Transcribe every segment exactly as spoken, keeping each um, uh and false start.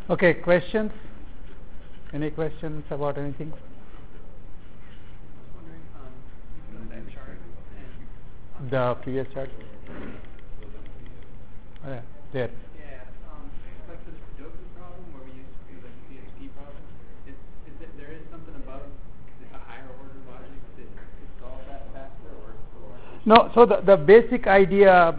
Okay, questions? Any questions about anything? The previous chart? Oh, yeah, there. Yeah, um, it's like the Sudoku problem where we used to do like P S P problem. Is, is it, there is something above a higher order logic that could solve that faster, or? or No, so the, the basic idea,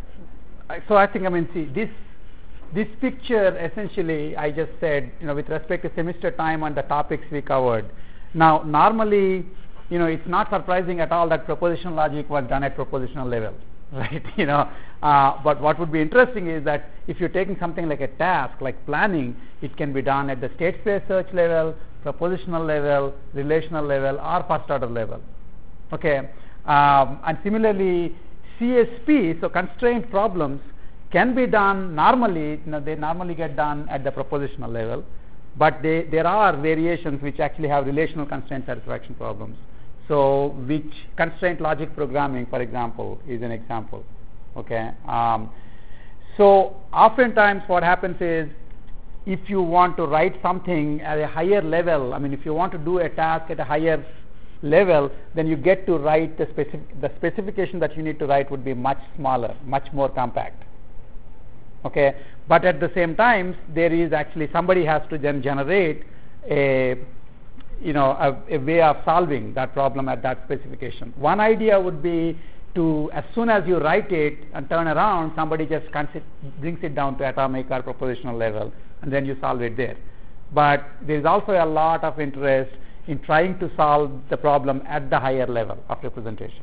so I think, I mean, see, this this picture essentially, I just said, you know, with respect to semester time and the topics we covered. Now, normally, you know, it's not surprising at all that propositional logic was done at propositional level, right? You know, uh, but what would be interesting is that if you're taking something like a task, like planning, it can be done at the state space search level, propositional level, relational level, or first order level. Okay, um, and similarly, C S P, so constraint problems, can be done normally. You know, they normally get done at the propositional level, but they, there are variations which actually have relational constraint satisfaction problems. So, which constraint logic programming, for example, is an example. Okay. Um, so, oftentimes what happens is, if you want to write something at a higher level, I mean, if you want to do a task at a higher level, then you get to write the specific, the specification that you need to write would be much smaller, much more compact. Okay. But at the same time, there is actually somebody has to then generate a you know, a, a way of solving that problem at that specification. One idea would be to, as soon as you write it and turn around, somebody just consi- brings it down to atomic or propositional level, and then you solve it there. But there is also a lot of interest in trying to solve the problem at the higher level of representation.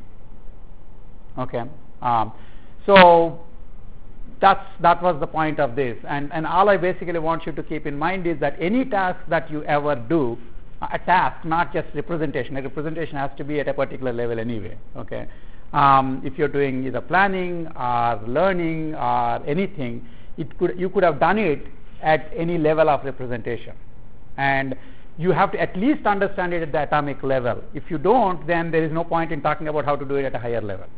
Okay, um, so that's that was the point of this, and and all I basically want you to keep in mind is that any task that you ever do, a task, not just representation. A representation has to be at a particular level anyway. Okay, um, if you're doing either planning or learning or anything, it could you could have done it at any level of representation, and you have to at least understand it at the atomic level. If you don't, then there is no point in talking about how to do it at a higher level.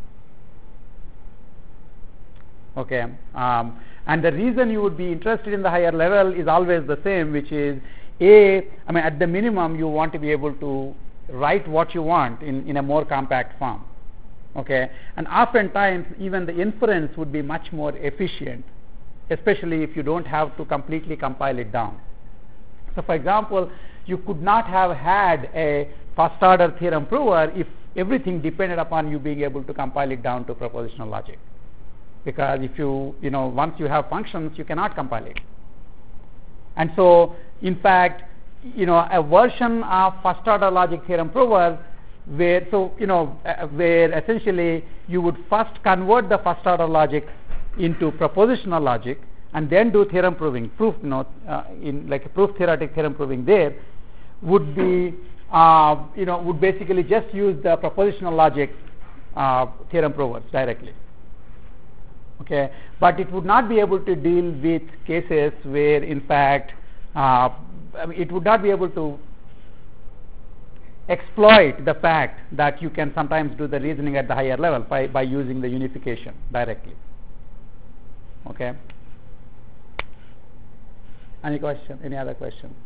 Okay, um, and the reason you would be interested in the higher level is always the same, which is A, I mean, at the minimum, you want to be able to write what you want in, in a more compact form. Okay, and oftentimes, even the inference would be much more efficient, especially if you don't have to completely compile it down. So, for example, you could not have had a first order theorem prover if everything depended upon you being able to compile it down to propositional logic. Because if you, you know, once you have functions, you cannot compile it. And so, in fact, you know, a version of first order logic theorem prover where, so, you know, uh, where essentially you would first convert the first order logic into propositional logic and then do theorem proving, proof, you know, uh, in like a proof theoretic theorem proving there would be, uh, you know, would basically just use the propositional logic uh, theorem provers directly. Okay, but it would not be able to deal with cases where, in fact, uh, I mean, it would not be able to exploit the fact that you can sometimes do the reasoning at the higher level by, by using the unification directly. Okay. Any question? Any other question?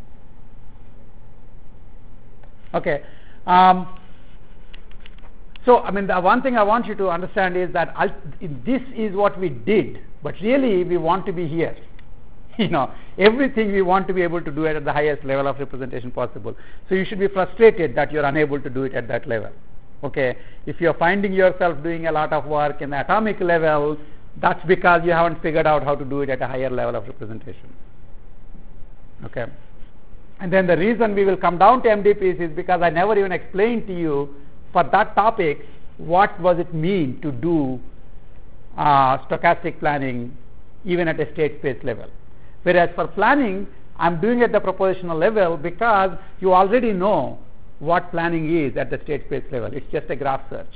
Okay. Um, So, I mean, the one thing I want you to understand is that I'll, this is what we did, but really we want to be here. You know, everything we want to be able to do it at the highest level of representation possible. So, you should be frustrated that you're unable to do it at that level. Okay, if you're finding yourself doing a lot of work in the atomic level, that's because you haven't figured out how to do it at a higher level of representation. Okay, and then the reason we will come down to M D Ps is because I never even explained to you for that topic, what does it mean to do uh, stochastic planning even at a state space level? Whereas for planning, I'm doing it at the propositional level because you already know what planning is at the state space level. It's just a graph search.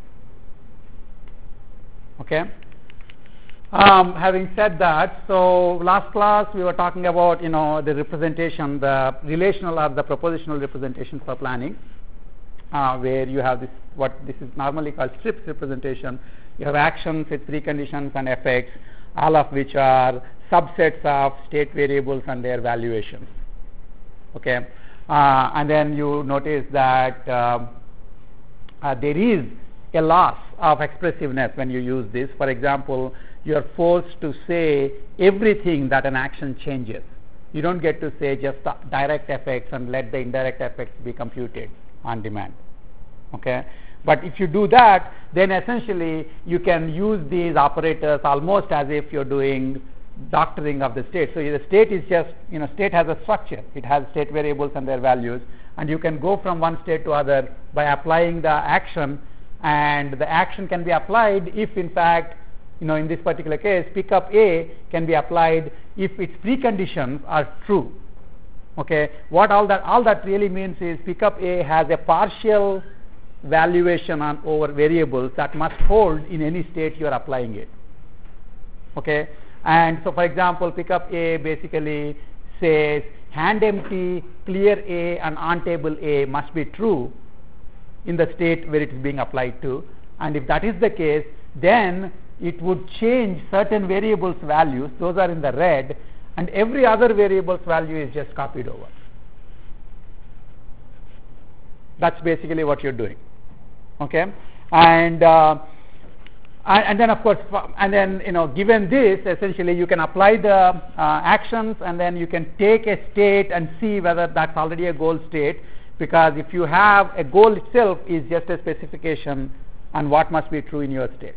Okay. Um, having said that, so last class we were talking about, you know, the representation, the relational or the propositional representation for planning. Uh, where you have this, what this is normally called strips representation. You have actions with preconditions and effects, all of which are subsets of state variables and their valuations. Okay, uh, and then you notice that uh, uh, there is a loss of expressiveness when you use this. For example, you are forced to say everything that an action changes. You don't get to say just the direct effects and let the indirect effects be computed on demand. Okay, but if you do that, then essentially you can use these operators almost as if you're doing doctoring of the state. So the state is just, you know, state has a structure. It has state variables and their values, and you can go from one state to other by applying the action, and the action can be applied if in fact, you know, in this particular case, pickup A can be applied if its preconditions are true. Okay, what all that all that really means is pickup A has a partial valuation on over variables that must hold in any state you are applying it. Okay, and so for example, pickup A basically says hand empty, clear A, and on table A must be true in the state where it is being applied to, and if that is the case, then it would change certain variables values, those are in the red, and every other variable's value is just copied over. That's basically what you're doing. Okay, and uh, and, and then of course, and then you know, given this, essentially you can apply the uh, actions, and then you can take a state and see whether that's already a goal state, because if you have a goal itself is just a specification on what must be true in your state.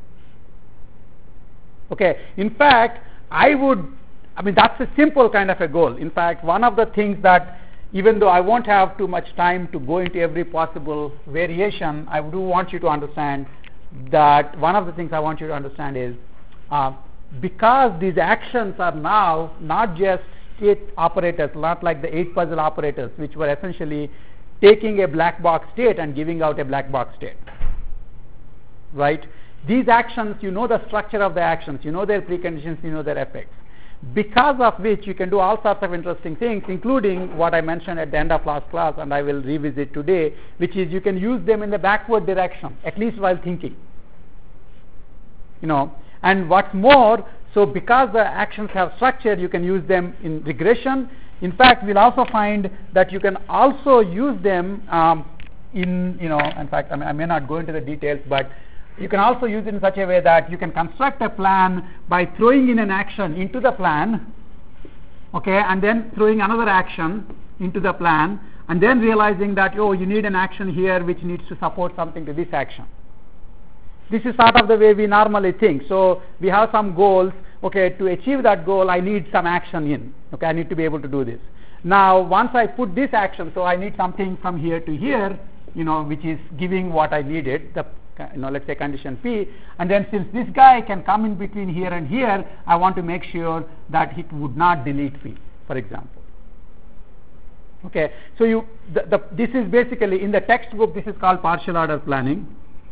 Okay, in fact, I would, I mean, that's a simple kind of a goal. In fact, one of the things that, even though I won't have too much time to go into every possible variation, I do want you to understand that one of the things I want you to understand is uh, because these actions are now not just state operators, not like the eight puzzle operators, which were essentially taking a black box state and giving out a black box state, right? These actions, you know the structure of the actions, you know their preconditions, you know their effects, because of which you can do all sorts of interesting things, including what I mentioned at the end of last class, and I will revisit today, which is you can use them in the backward direction, at least while thinking. You know, and what's more, so because the actions have structure, you can use them in regression. In fact, we'll also find that you can also use them um, in, you know, in fact, I, mean, I may not go into the details, but you can also use it in such a way that you can construct a plan by throwing in an action into the plan, okay, and then throwing another action into the plan, and then realizing that, oh, you need an action here which needs to support something to this action. This is sort of the way we normally think. So we have some goals. Okay, to achieve that goal, I need some action in. Okay, I need to be able to do this. Now, once I put this action, so I need something from here to here, you know, which is giving what I needed, the, you know, let's say condition P, and then since this guy can come in between here and here, I want to make sure that it would not delete P, for example. Okay, so you, the, the, this is basically, in the textbook, this is called partial order planning.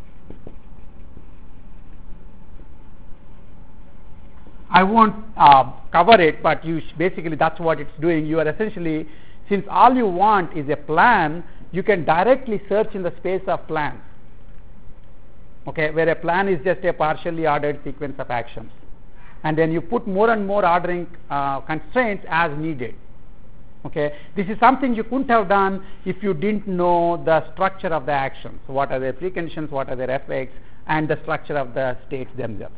I won't uh, cover it, but you sh- basically that's what it's doing. You are essentially, since all you want is a plan, you can directly search in the space of plans. Okay, where a plan is just a partially ordered sequence of actions, and then you put more and more ordering uh, constraints as needed. Okay, this is something you couldn't have done if you didn't know the structure of the actions. So what are their preconditions, what are their effects, and the structure of the states themselves.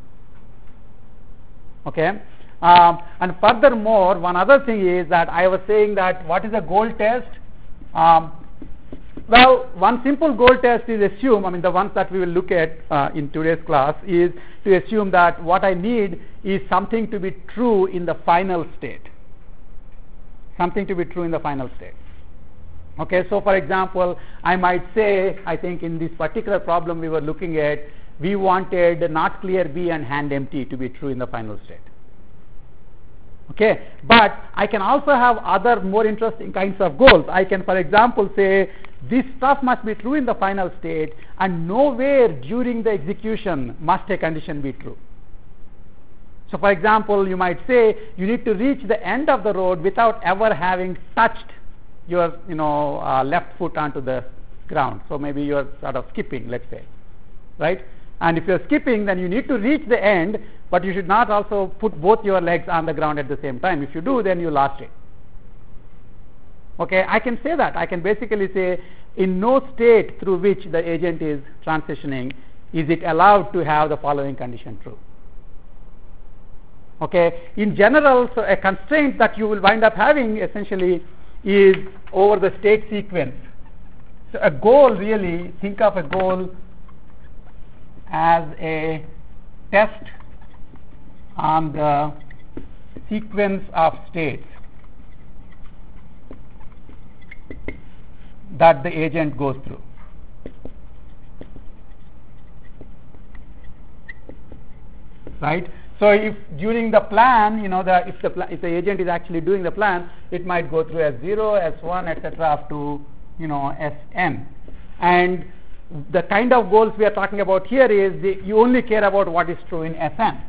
Okay, um, and furthermore, one other thing is that I was saying that what is a goal test? Um, well, one simple goal test is assume, I mean the ones that we will look at uh, in today's class, is to assume that what I need is something to be true in the final state. Something to be true in the final state. Okay, so for example, I might say, I think in this particular problem we were looking at, we wanted not clear B and hand empty to be true in the final state. Okay, but I can also have other more interesting kinds of goals. I can, for example, say this stuff must be true in the final state, and nowhere during the execution must a condition be true. So for example, you might say you need to reach the end of the road without ever having touched your, you know, uh, left foot onto the ground. So maybe you're sort of skipping, let's say, right? And if you're skipping, then you need to reach the end, but you should not also put both your legs on the ground at the same time. If you do, then you lost it. Okay, I can say that. I can basically say, in no state through which the agent is transitioning is it allowed to have the following condition true. Okay, in general, so a constraint that you will wind up having essentially is over the state sequence. So a goal, really, think of a goal as a test on the sequence of states that the agent goes through. Right? So if during the plan, you know, the, if the if the agent is actually doing the plan, it might go through S zero, S one, et cetera up to, you know, S n. And the kind of goals we are talking about here is the, you only care about what is true in S n.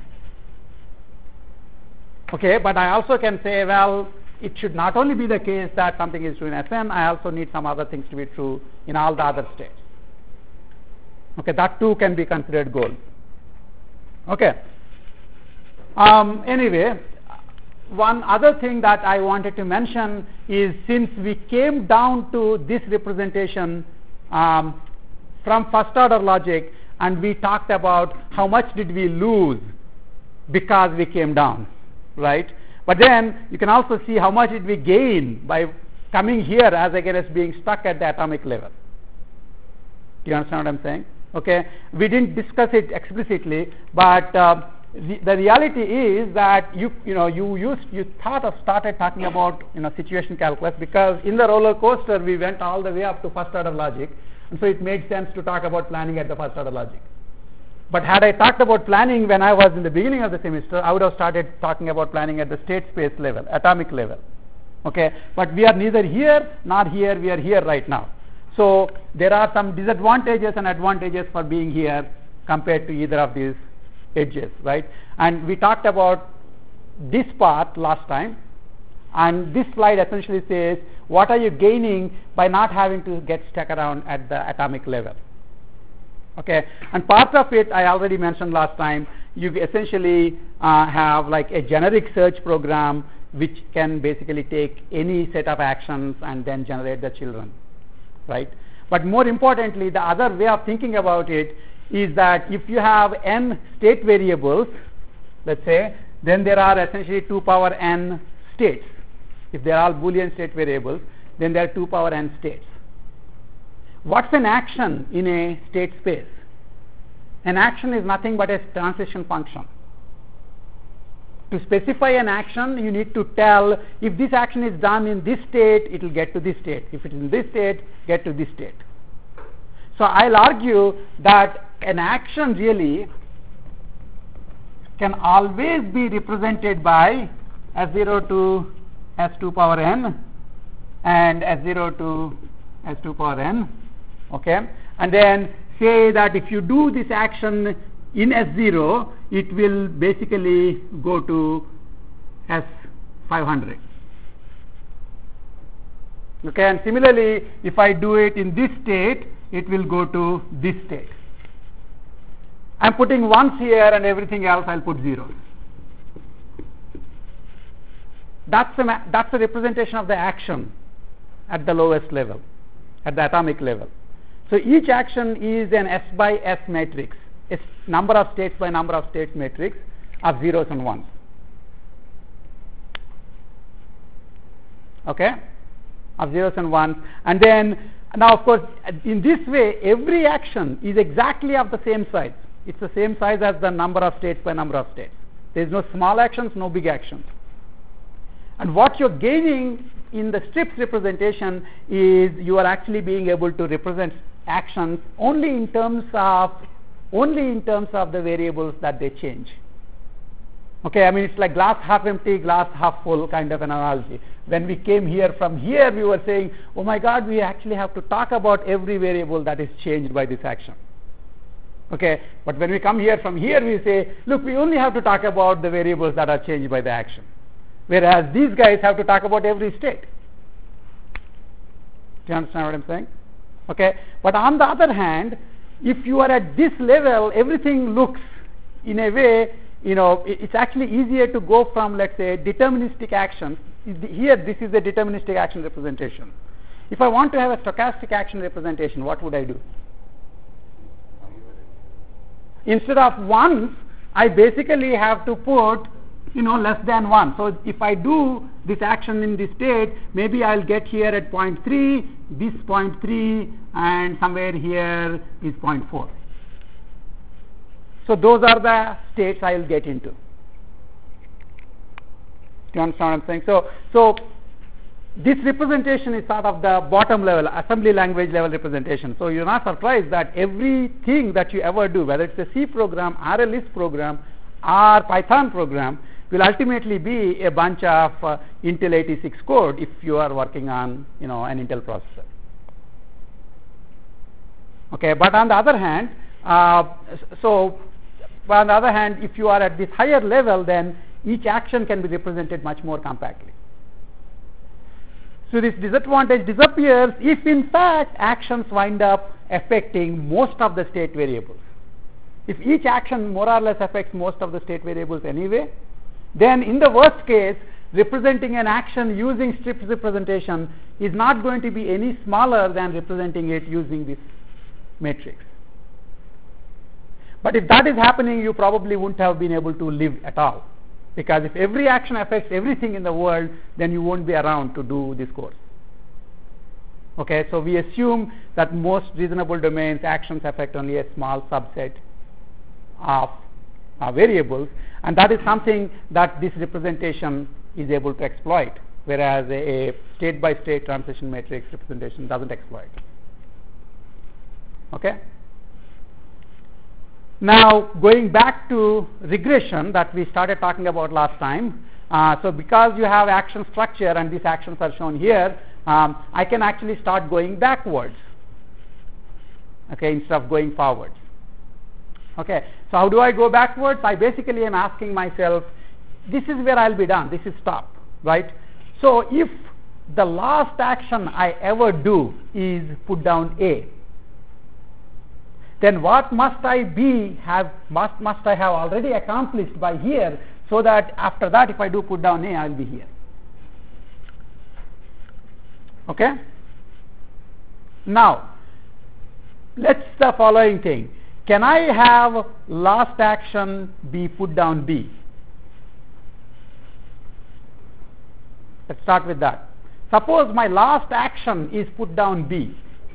Okay, but I also can say, well, it should not only be the case that something is true in S n, I also need some other things to be true in all the other states. Okay, that too can be considered goals. Okay. Um, anyway, one other thing that I wanted to mention is, since we came down to this representation um, from first order logic, and we talked about how much did we lose because we came down, right? But then you can also see how much did we gain by coming here as against being stuck at the atomic level. Do you understand what I'm saying? Okay, we didn't discuss it explicitly, but uh, the, the reality is that you you know you used you thought of started talking about you know situation calculus, because in the roller coaster we went all the way up to first order logic, and so it made sense to talk about planning at the first order logic. But had I talked about planning when I was in the beginning of the semester, I would have started talking about planning at the state space level, atomic level. Okay, but we are neither here nor here. We are here right now. So there are some disadvantages and advantages for being here compared to either of these edges, right? And we talked about this part last time, and this slide essentially says, what are you gaining by not having to get stuck around at the atomic level? Okay, and part of it I already mentioned last time. You essentially uh, have like a generic search program which can basically take any set of actions and then generate the children, right? But more importantly, the other way of thinking about it is that if you have n state variables, let's say, then there are essentially two power n states. If they are all Boolean state variables, then there are two power n states. What's an action in a state space? An action is nothing but a transition function. To specify an action, you need to tell, if this action is done in this state, it will get to this state. If it is in this state, get to this state. So I'll argue that an action really can always be represented by S zero to S two power n and S zero to S two power n. Okay, and then say that if you do this action in S zero, it will basically go to S five hundred. Okay, and similarly, if I do it in this state, it will go to this state. I'm putting ones here, and everything else I'll put zeros. That's a, that's a representation of the action at the lowest level, at the atomic level. So each action is an S by S matrix. It's number of states by number of states matrix of zeros and ones. Okay, of zeros and ones. And then now, of course, in this way, every action is exactly of the same size. It's the same size as the number of states by number of states. There is no small actions, no big actions. And what you're gaining in the strips representation is you are actually being able to represent actions only in terms of only in terms of the variables that they change. Okay, I mean, it's like glass half empty, glass half full kind of an analogy. When we came here from here, we were saying, oh my God, we actually have to talk about every variable that is changed by this action. Okay, but when we come here from here, we say, look, we only have to talk about the variables that are changed by the action. Whereas these guys have to talk about every state. Do you understand what I'm saying? Okay, but on the other hand, if you are at this level, everything looks in a way, you know, it, it's actually easier to go from, let's say, deterministic actions. Here, this is a deterministic action representation. If I want to have a stochastic action representation, what would I do? Instead of ones, I basically have to put, you know, less than one. So if I do this action in this state, maybe I'll get here at zero point three, this zero point three, and somewhere here is zero point four. So those are the states I will get into. Do you understand what I'm saying? So, so this representation is sort of the bottom level, assembly language level representation. So you're not surprised that everything that you ever do, whether it's a C program or a Lisp program or Python program, will ultimately be a bunch of uh, Intel eighty-six code if you are working on, you know, an Intel processor. Okay, but on the other hand, uh, so but on the other hand, if you are at this higher level, then each action can be represented much more compactly. So this disadvantage disappears if in fact actions wind up affecting most of the state variables. If each action more or less affects most of the state variables anyway, then in the worst case, representing an action using strip representation is not going to be any smaller than representing it using this matrix. But if that is happening, you probably wouldn't have been able to live at all. Because if every action affects everything in the world, then you won't be around to do this course. Okay, so we assume that most reasonable domains actions affect only a small subset of uh, variables, and that is something that this representation is able to exploit, whereas a, a state-by-state transition matrix representation doesn't exploit. Okay. Now, going back to regression that we started talking about last time, uh, so because you have action structure and these actions are shown here, um, I can actually start going backwards, okay, instead of going forwards. Okay, so how do I go backwards? I basically am asking myself, this is where I'll be done, this is stop, right? So if the last action I ever do is put down A, then what must I be have must must I have already accomplished by here, so that after that if I do put down A, I'll be here. Okay. Now let's the following thing. Can I have last action be put down B? Let's start with that. Suppose my last action is put down B.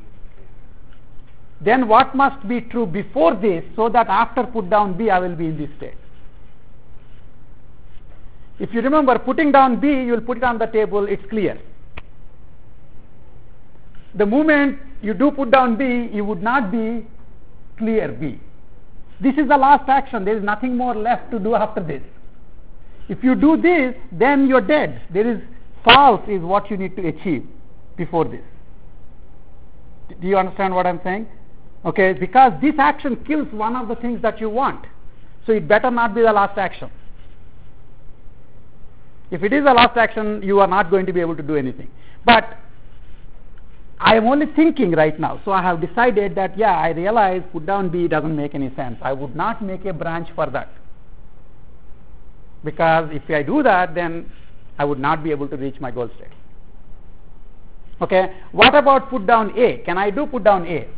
Then what must be true before this, so that after put down B I will be in this state? If you remember, putting down B, you will put it on the table, it's clear. The moment you do put down B, you would not be clear B. This is the last action, there is nothing more left to do after this. If you do this, then you're dead. There is false is what you need to achieve before this. Do you understand what I'm saying? Okay, because this action kills one of the things that you want. So it better not be the last action. If it is the last action, you are not going to be able to do anything. But I am only thinking right now. So I have decided that, yeah, I realize put down B doesn't make any sense. I would not make a branch for that. Because if I do that, then I would not be able to reach my goal state. Okay, what about put down A? Can I do put down A?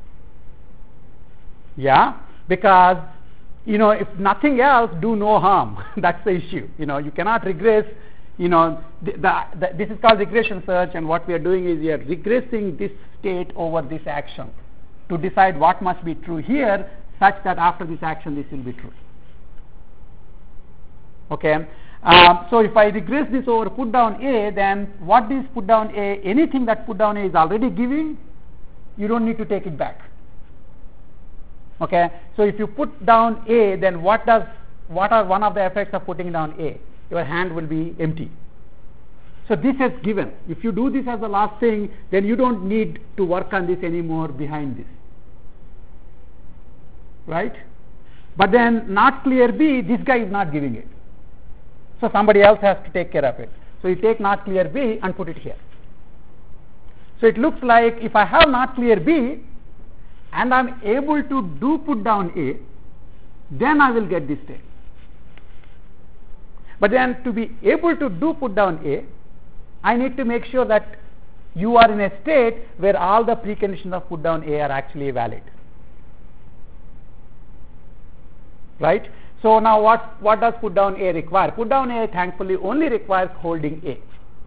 Yeah, because, you know, if nothing else, do no harm. That's the issue. You know, you cannot regress. You know, the, the, the, this is called regression search, and what we are doing is we are regressing this state over this action to decide what must be true here, such that after this action this will be true. Okay, um, so if I regress this over put down A, then what is put down A? Anything that put down A is already giving, you don't need to take it back. Okay, so if you put down A, then what does what are one of the effects of putting down A? Your hand will be empty. So this has given. If you do this as the last thing, then you don't need to work on this anymore behind this, right? But then not clear B, this guy is not giving it, so somebody else has to take care of it. So you take not clear B and put it here. So it looks like if I have not clear B, and I'm able to do put down A, then I will get this state. But then to be able to do put down A, I need to make sure that you are in a state where all the preconditions of put down A are actually valid. Right? So now what, what does put down A require? Put down A thankfully only requires holding A.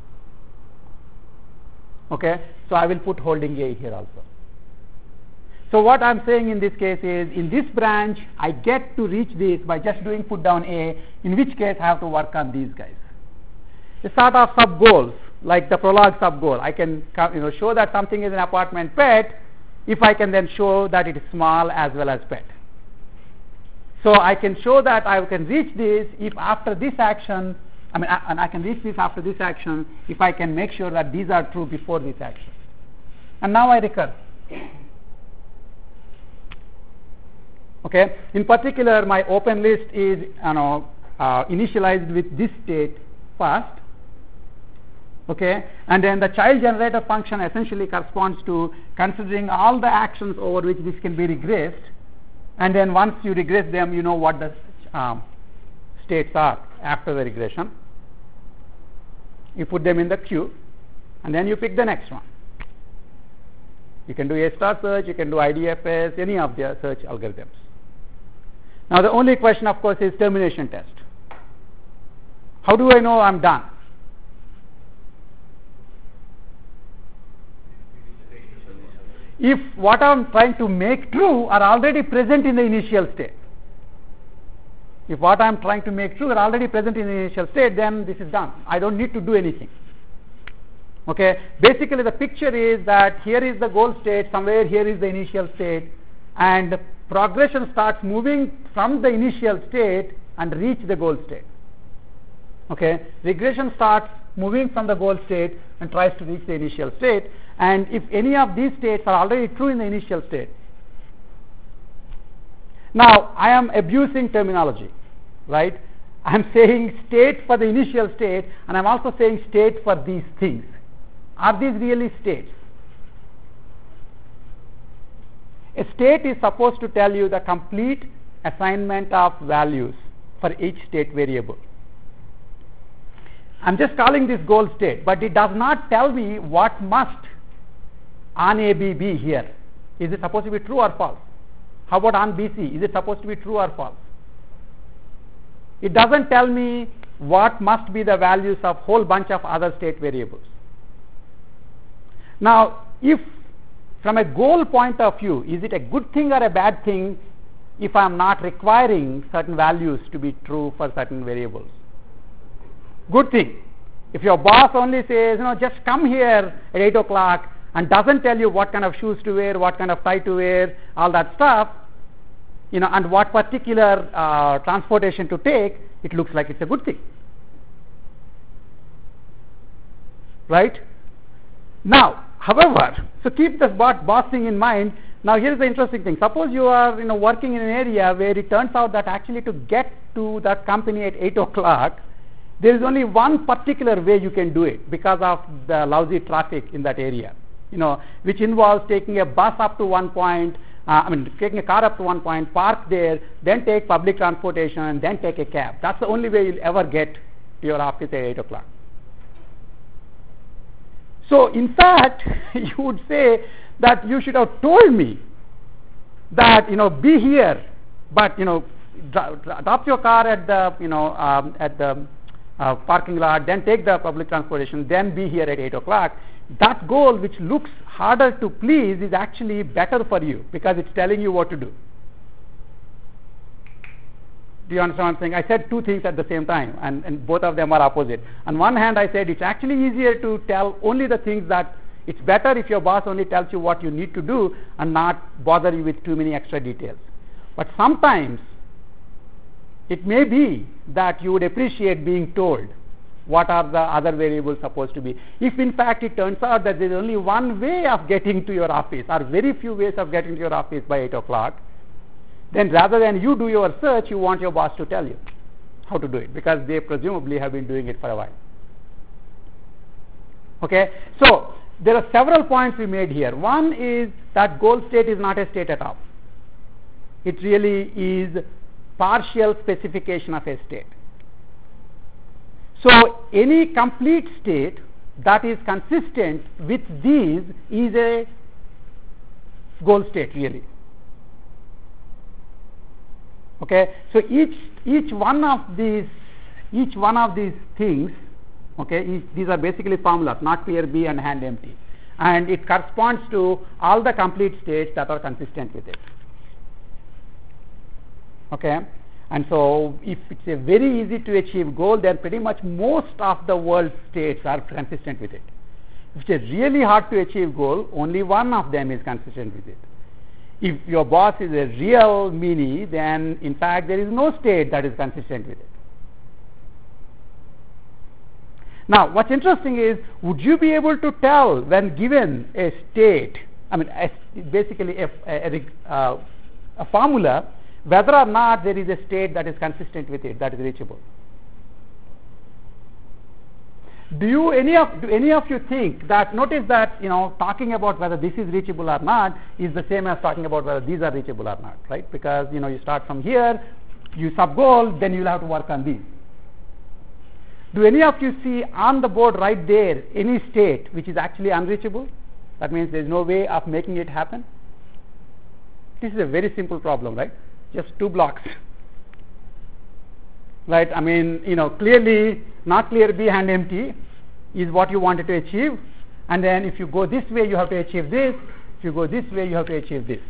Okay? So I will put holding A here also. So what I am saying in this case is, in this branch I get to reach this by just doing put down A, in which case I have to work on these guys. A sort of sub goals, like the prologue sub goal. I can you know, show that something is an apartment pet if I can then show that it is small as well as pet. So I can show that I can reach this if after this action, I mean, I, and I can reach this after this action if I can make sure that these are true before this action. And now I recur. Okay. In particular, my open list is you know uh, initialized with this state first. Okay, and then the child generator function essentially corresponds to considering all the actions over which this can be regressed, and then once you regress them, you know what the um, states are after the regression. You put them in the queue, and then you pick the next one. You can do A star search, you can do I D F S, any of the search algorithms. Now the only question, of course, is termination test. How do I know I'm done? If what I am trying to make true are already present in the initial state. If what I am trying to make true are already present in the initial state, then this is done. I don't need to do anything. Okay. Basically, the picture is that here is the goal state, somewhere here is the initial state, and the progression starts moving from the initial state and reach the goal state. Okay. Regression starts moving from the goal state and tries to reach the initial state, and if any of these states are already true in the initial state. Now I am abusing terminology, right? I am saying state for the initial state, and I am also saying state for these things. Are these really states? A state is supposed to tell you the complete assignment of values for each state variable. I am just calling this goal state, but it does not tell me what must on A B be here. Is it supposed to be true or false? How about on B C? Is it supposed to be true or false? It doesn't tell me what must be the values of whole bunch of other state variables. Now, if from a goal point of view, is it a good thing or a bad thing if I am not requiring certain values to be true for certain variables? Good thing. If your boss only says, you know, just come here at eight o'clock and doesn't tell you what kind of shoes to wear, what kind of tie to wear, all that stuff, you know, and what particular uh, transportation to take, it looks like it's a good thing. Right? Now, however, so keep this boss thing in mind. Now here's the interesting thing. Suppose you are you know, working in an area where it turns out that actually to get to that company at eight o'clock, there is only one particular way you can do it because of the lousy traffic in that area, you know, which involves taking a bus up to one point, uh, I mean, taking a car up to one point, park there, then take public transportation, and then take a cab. That's the only way you'll ever get to your office at eight o'clock. So, in fact, you would say that you should have told me that, you know, be here, but, you know, drop your car at the, you know, um, at the uh, parking lot, then take the public transportation, then be here at eight o'clock. That goal, which looks harder to please, is actually better for you because it's telling you what to do. Do you understand what I'm saying? I said two things at the same time, and, and both of them are opposite. On one hand, I said it's actually easier to tell only the things that it's better if your boss only tells you what you need to do and not bother you with too many extra details. But sometimes it may be that you would appreciate being told what are the other variables supposed to be. If in fact it turns out that there is only one way of getting to your office, or very few ways of getting to your office by eight o'clock, then rather than you do your search, you want your boss to tell you how to do it because they presumably have been doing it for a while. Okay, so there are several points we made here. One is that goal state is not a state at all. It really is partial specification of a state. So any complete state that is consistent with these is a goal state really. Okay, so each each one of these each one of these things, okay, each, these are basically formulas, not clear B and hand empty, and it corresponds to all the complete states that are consistent with it. Okay, and so if it's a very easy to achieve goal, then pretty much most of the world states are consistent with it. If it's a really hard to achieve goal, only one of them is consistent with it. If your boss is a real meanie, then in fact there is no state that is consistent with it. Now what's interesting is, would you be able to tell when given a state, I mean a, basically a, a, a, a formula, whether or not there is a state that is consistent with it, that is reachable? Do you any of do any of you think that, notice that, you know, talking about whether this is reachable or not is the same as talking about whether these are reachable or not, right? Because, you know, you start from here, you sub goal, then you'll have to work on these. Do any of you see on the board right there any state which is actually unreachable? That means there is no way of making it happen. This is a very simple problem, right? Just two blocks. Right, I mean, you know, clearly not clear B and empty is what you wanted to achieve, and then if you go this way you have to achieve this, if you go this way you have to achieve this.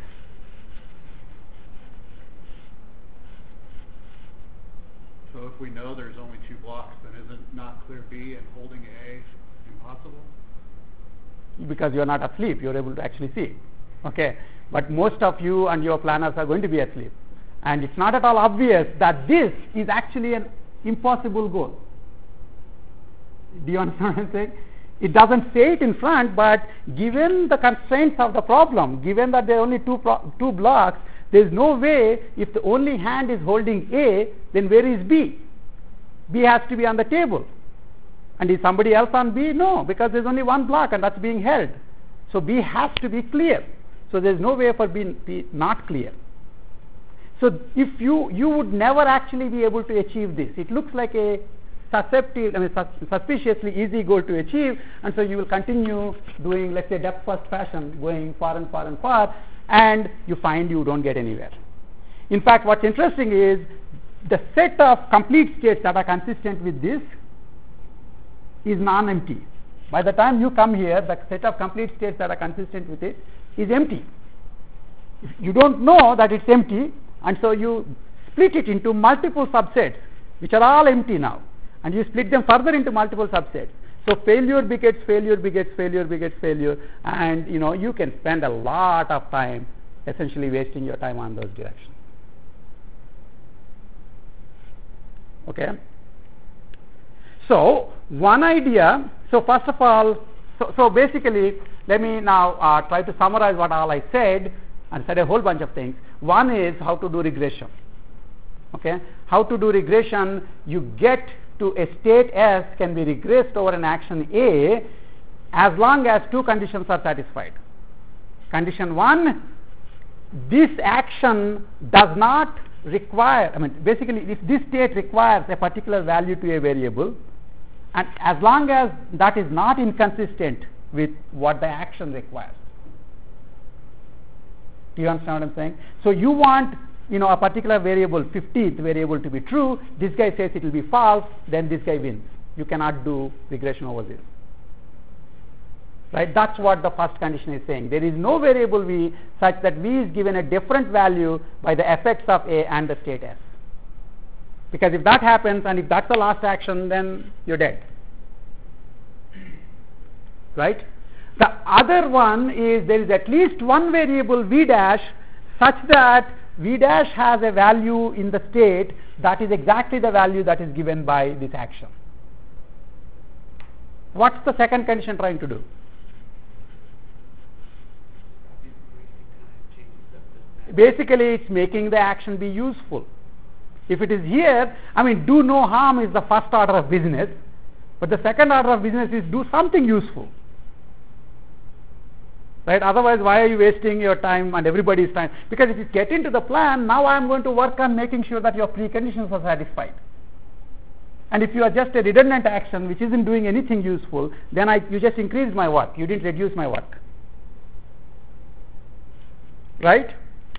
So if we know there's only two blocks, then isn't not clear B and holding A impossible? Because you are not asleep, you are able to actually see. Okay, but most of you and your planners are going to be asleep. And it's not at all obvious that this is actually an impossible goal. Do you understand what I'm saying? It doesn't say it in front, but given the constraints of the problem, given that there are only two, pro- two blocks, there is no way, if the only hand is holding A, then where is B? B has to be on the table. And is somebody else on B? No, because there is only one block and that's being held. So B has to be clear. So there is no way for B, B not clear. So if you, you would never actually be able to achieve this. It looks like a susceptible, I mean, sus- suspiciously easy goal to achieve, and so you will continue doing, let's say, depth first fashion, going far and far and far, and you find you don't get anywhere. In fact, what's interesting is the set of complete states that are consistent with this is non-empty. By the time you come here, the set of complete states that are consistent with it is empty. If you don't know that it's empty, and so you split it into multiple subsets, which are all empty now, and you split them further into multiple subsets. So failure begets failure begets failure begets failure, and you know you can spend a lot of time essentially wasting your time on those directions. Okay. So one idea. So first of all, so, so basically, let me now uh, try to summarize what all I said, and said a whole bunch of things. One is how to do regression. Okay, how to do regression? You get to a state S can be regressed over an action A as long as two conditions are satisfied. Condition one: this action does not require. I mean, basically, if this state requires a particular value to a variable, and as long as that is not inconsistent with what the action requires. Do you understand what I'm saying? So you want, you know, a particular variable, fifteenth variable, to be true. This guy says it will be false, then this guy wins. You cannot do regression over this. Right? That's what the first condition is saying. There is no variable V such that V is given a different value by the effects of A and the state S. Because if that happens, and if that's the last action, then you're dead. Right? The other one is there is at least one variable V dash such that V dash has a value in the state that is exactly the value that is given by this action. What's the second condition trying to do? Basically, it's making the action be useful. If it is here, I mean, do no harm is the first order of business, but the second order of business is do something useful. right? Otherwise, why are you wasting your time and everybody's time? Because if you get into the plan, now I am going to work on making sure that your preconditions are satisfied. And if you are just a redundant action which isn't doing anything useful, then I, you just increased my work. You didn't reduce my work. Right?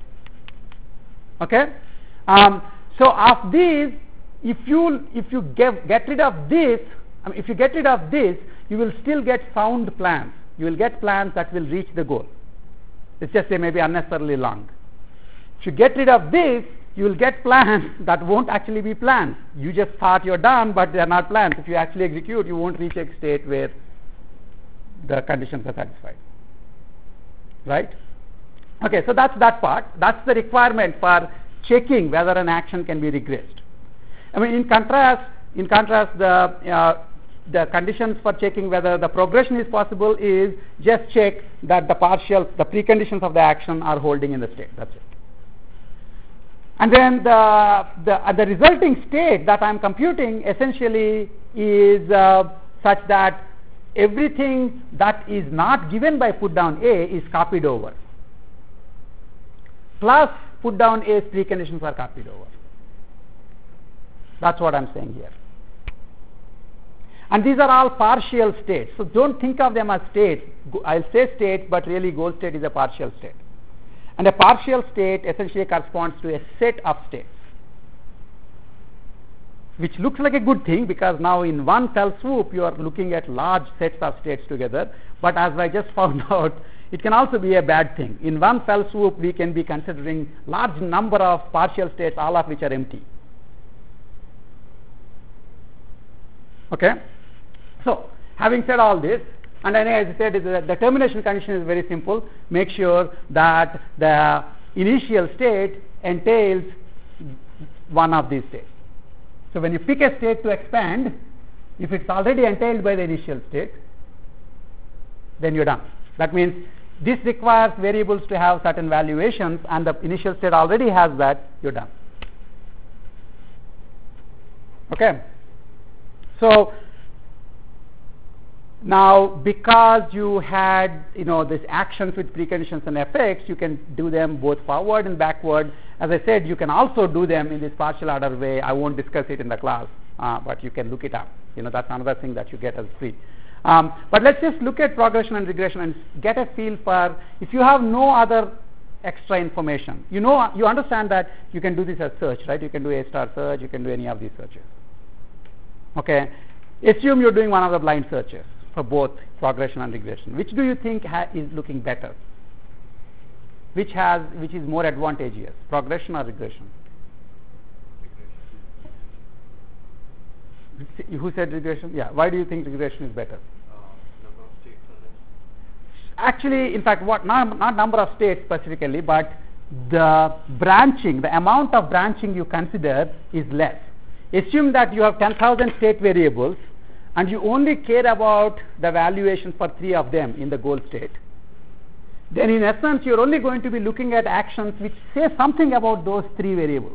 Okay? Um, so of these, if you if you get, get rid of this, I mean, if you get rid of this, you will still get sound plans. You will get plans that will reach the goal. It's just they may be unnecessarily long. If you get rid of this, you will get plans that won't actually be plans. You just thought you're done, but they are not plans. If you actually execute, you won't reach a state where the conditions are satisfied. Right? Okay, so that's that part. That's the requirement for checking whether an action can be regressed. I mean, in contrast, in contrast, the uh, the conditions for checking whether the progression is possible is just check that the partial, the preconditions of the action are holding in the state. That's it. And then the the, uh, the resulting state that I am computing essentially is uh, such that everything that is not given by put down A is copied over, plus put down A's preconditions are copied over. That's what I am saying here. And these are all partial states. So don't think of them as states. I'll say states, but really goal state is a partial state. And a partial state essentially corresponds to a set of states, which looks like a good thing because now in one fell swoop you are looking at large sets of states together. But as I just found out, it can also be a bad thing. In one fell swoop we can be considering large number of partial states, all of which are empty. Okay? So, having said all this, and I know as I said, the, the termination condition is very simple. Make sure that the initial state entails one of these states. So, when you pick a state to expand, if it's already entailed by the initial state, then you're done. That means this requires variables to have certain valuations, and the initial state already has that, you're done. Okay? So, now because you had, you know, these actions with preconditions and effects, you can do them both forward and backward. As I said, you can also do them in this partial order way. I won't discuss it in the class, uh, but you can look it up. You know, that's another thing that you get as free. Um, but let's just look at progression and regression and get a feel for, if you have no other extra information, you know, you understand that you can do this as search, right? You can do A star search, you can do any of these searches. Okay, assume you're doing one of the blind searches for both progression and regression. Which do you think ha- is looking better? Which has, which is more advantageous, progression or regression? Regression. Who said regression? Yeah. Why do you think regression is better? Uh, number of states are less. Actually, in fact, what not, not number of states specifically, but the branching, the amount of branching you consider is less. Assume that you have ten thousand state variables and you only care about the valuation for three of them in the goal state. Then in essence, you're only going to be looking at actions which say something about those three variables.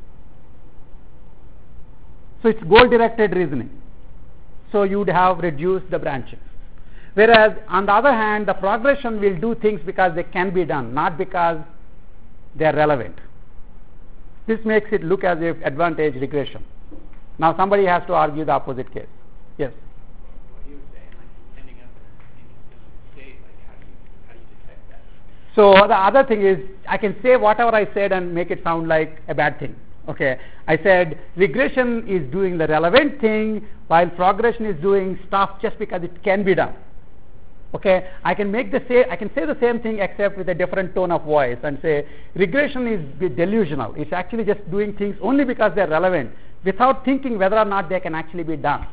So it's goal-directed reasoning. So you would have reduced the branches. Whereas on the other hand, the progression will do things because they can be done, not because they are relevant. This makes it look as if advantage regression. Now somebody has to argue the opposite case. Yes? What you were saying, like ending up in a state, like how do you how do you detect that? So the other thing is, I can say whatever I said and make it sound like a bad thing. Okay, I said regression is doing the relevant thing while progression is doing stuff just because it can be done. Okay, I can make the say I can say the same thing except with a different tone of voice and say regression is delusional. It's actually just doing things only because they're relevant without thinking whether or not they can actually be done.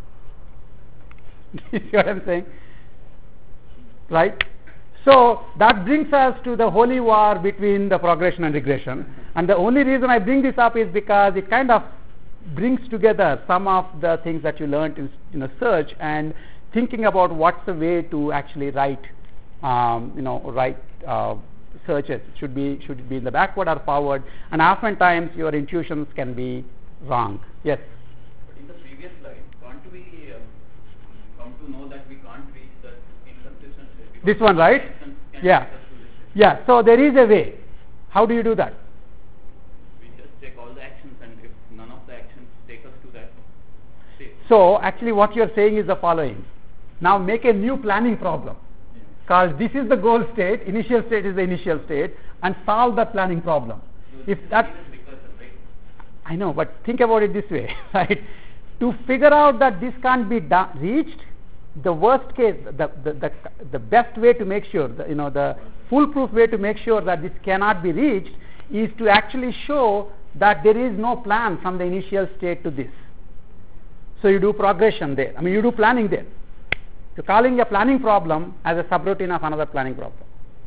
You see what I'm saying? Right? So that brings us to the holy war between the progression and regression. And the only reason I bring this up is because it kind of brings together some of the things that you learned in, in a search and thinking about what's the way to actually write, um, you know, write uh, searches. Should be should it be in the backward or forward? And oftentimes your intuitions can be wrong. Yes. But in the previous slide, can't we uh, come to know that we can't reach the inconsistent state? This one, right? Actions, can Yeah. take us to this state? Yeah, so there is a way. How do you do that? We just take all the actions, and if none of the actions take us to that state. So actually what you're saying is the following. Now make a new planning problem called this is the goal state, initial state is the initial state, and solve that planning problem. So If this is that, even recursive, right? I know, but think about it this way, right? To figure out that this can't be do- reached, the worst case, the, the, the, the best way to make sure, the, you know, the foolproof way to make sure that this cannot be reached is to actually show that there is no plan from the initial state to this. So you do progression there. I mean, you do planning there. You're calling a planning problem as a subroutine of another planning problem.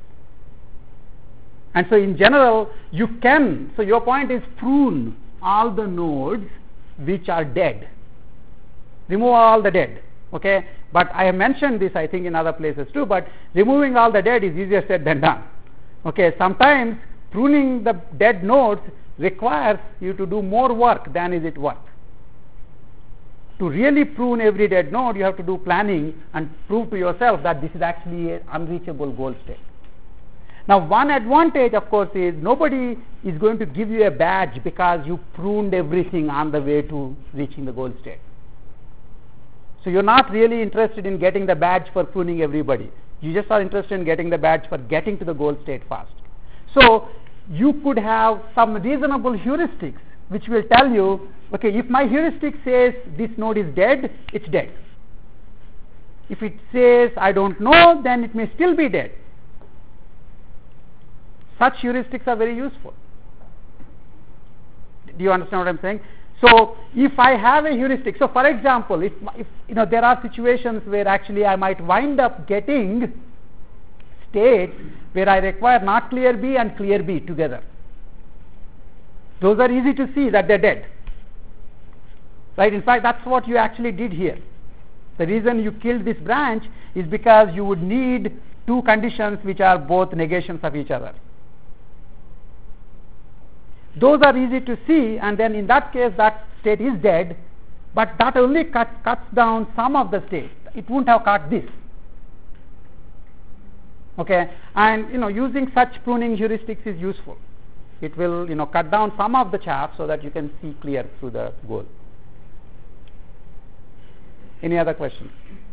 And so in general, you can, so your point is prune all the nodes which are dead. Remove all the dead. Okay? But I have mentioned this, I think, in other places too, but removing all the dead is easier said than done. Okay? Sometimes pruning the dead nodes requires you to do more work than is it worth. To really prune every dead node, you have to do planning and prove to yourself that this is actually an unreachable goal state. Now, one advantage, of course, is nobody is going to give you a badge because you pruned everything on the way to reaching the goal state. So you're not really interested in getting the badge for pruning everybody. You just are interested in getting the badge for getting to the goal state fast. So you could have some reasonable heuristics which will tell you, okay, if my heuristic says this node is dead, it's dead. If it says I don't know, then it may still be dead. Such heuristics are very useful. Do you understand what I'm saying? So if I have a heuristic, so for example, if, if you know there are situations where actually I might wind up getting states where I require not clear B and clear B together. Those are easy to see that they're dead. Right? In fact, that's what you actually did here. The reason you killed this branch is because you would need two conditions which are both negations of each other. Those are easy to see, and then in that case that state is dead, but that only cut, cuts down some of the state. It wouldn't have cut this. Okay, and you know using such pruning heuristics is useful. It will you know cut down some of the chaff so that you can see clear through the goal. Any other questions?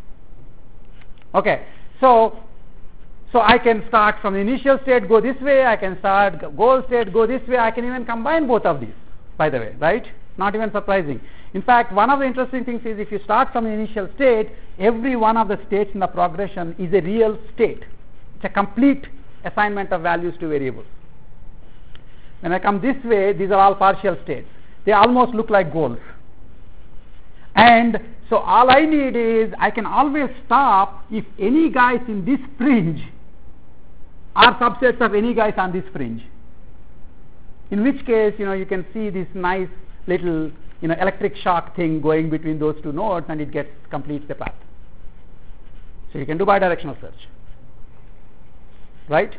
Okay, so so I can start from the initial state, go this way. I can start goal state, go this way. I can even combine both of these, by the way, right? Not even surprising. In fact, one of the interesting things is if you start from the initial state, every one of the states in the progression is a real state. It's a complete assignment of values to variables. When I come this way, these are all partial states. They almost look like goals. And so all I need is I can always stop if any guys in this fringe are subsets of any guys on this fringe. In which case, you know, you can see this nice little, you know, electric shock thing going between those two nodes, and it gets completes the path. So you can do bidirectional search. Right?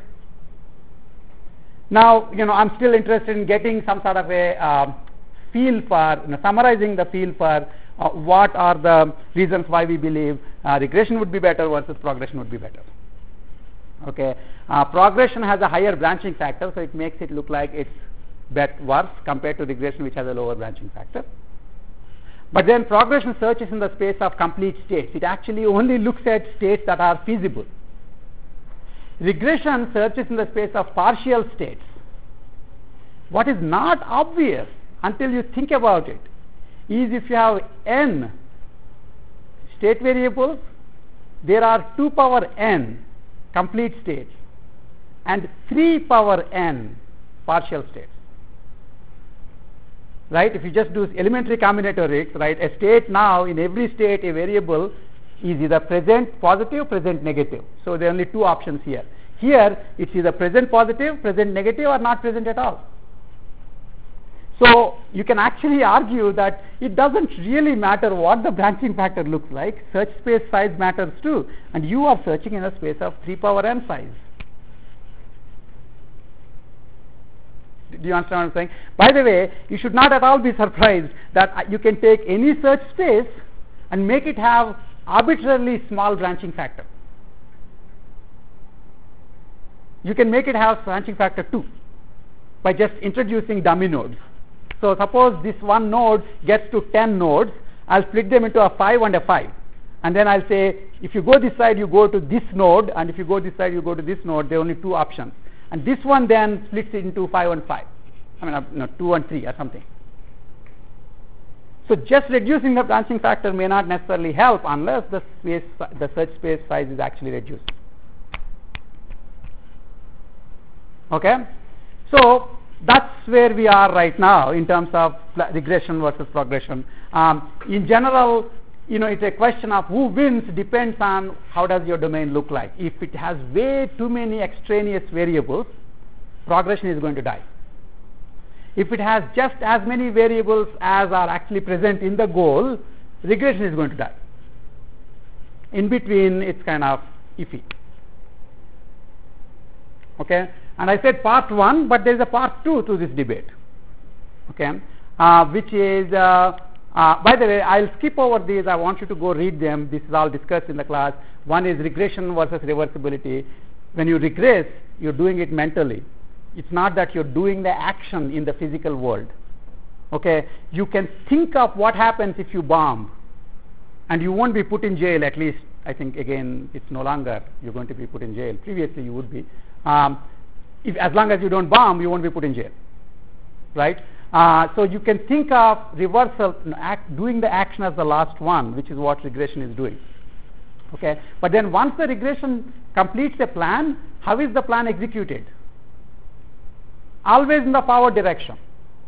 Now, you know, I'm still interested in getting some sort of a uh, feel for, you know, summarizing the feel for uh, what are the reasons why we believe uh, regression would be better versus progression would be better. Okay, uh, progression has a higher branching factor, so it makes it look like it's bet worse compared to regression, which has a lower branching factor. But then progression searches in the space of complete states. It actually only looks at states that are feasible. Regression searches in the space of partial states. What is not obvious until you think about it is if you have n state variables, there are two power n complete states and three power n partial states. Right? If you just do elementary combinatorics, right, a state now, in every state a variable is either present positive, present negative. So there are only two options here. Here it's either present positive, present negative, or not present at all. So you can actually argue that it doesn't really matter what the branching factor looks like. Search space size matters too, and you are searching in a space of three power n size. Do you understand what I'm saying? By the way, you should not at all be surprised that you can take any search space and make it have arbitrarily small branching factor. you can make it have branching factor two by just introducing dummy nodes. So suppose this one node gets to ten nodes, I'll split them into a five and a five. And then I'll say, if you go this side, you go to this node, and if you go this side, you go to this node. There are only two options. And this one then splits it into five and five. I mean, uh, no, two and three or something. So just reducing the branching factor may not necessarily help unless the space, the search space size is actually reduced. Okay? So that's where we are right now in terms of regression versus progression. Um, in general, you know, it's a question of who wins depends on how does your domain look like. If it has way too many extraneous variables, progression is going to die. If it has just as many variables as are actually present in the goal, regression is going to die. In between, it's kind of iffy. Okay? And I said part one, but there is a part two to this debate. Okay? Uh, which is, uh, uh, by the way, I'll skip over these. I want you to go read them. This is all discussed in the class. One is regression versus reversibility. When you regress, you're doing it mentally. It's not that you're doing the action in the physical world. Okay? You can think of what happens if you bomb, and you won't be put in jail. At least, I think, again, it's no longer you're going to be put in jail. Previously, you would be. Um, if, as long as you don't bomb, you won't be put in jail. Right? Uh, so you can think of reversal, act, doing the action as the last one, which is what regression is doing. Okay? But then once the regression completes a plan, how is the plan executed? Always in the forward direction.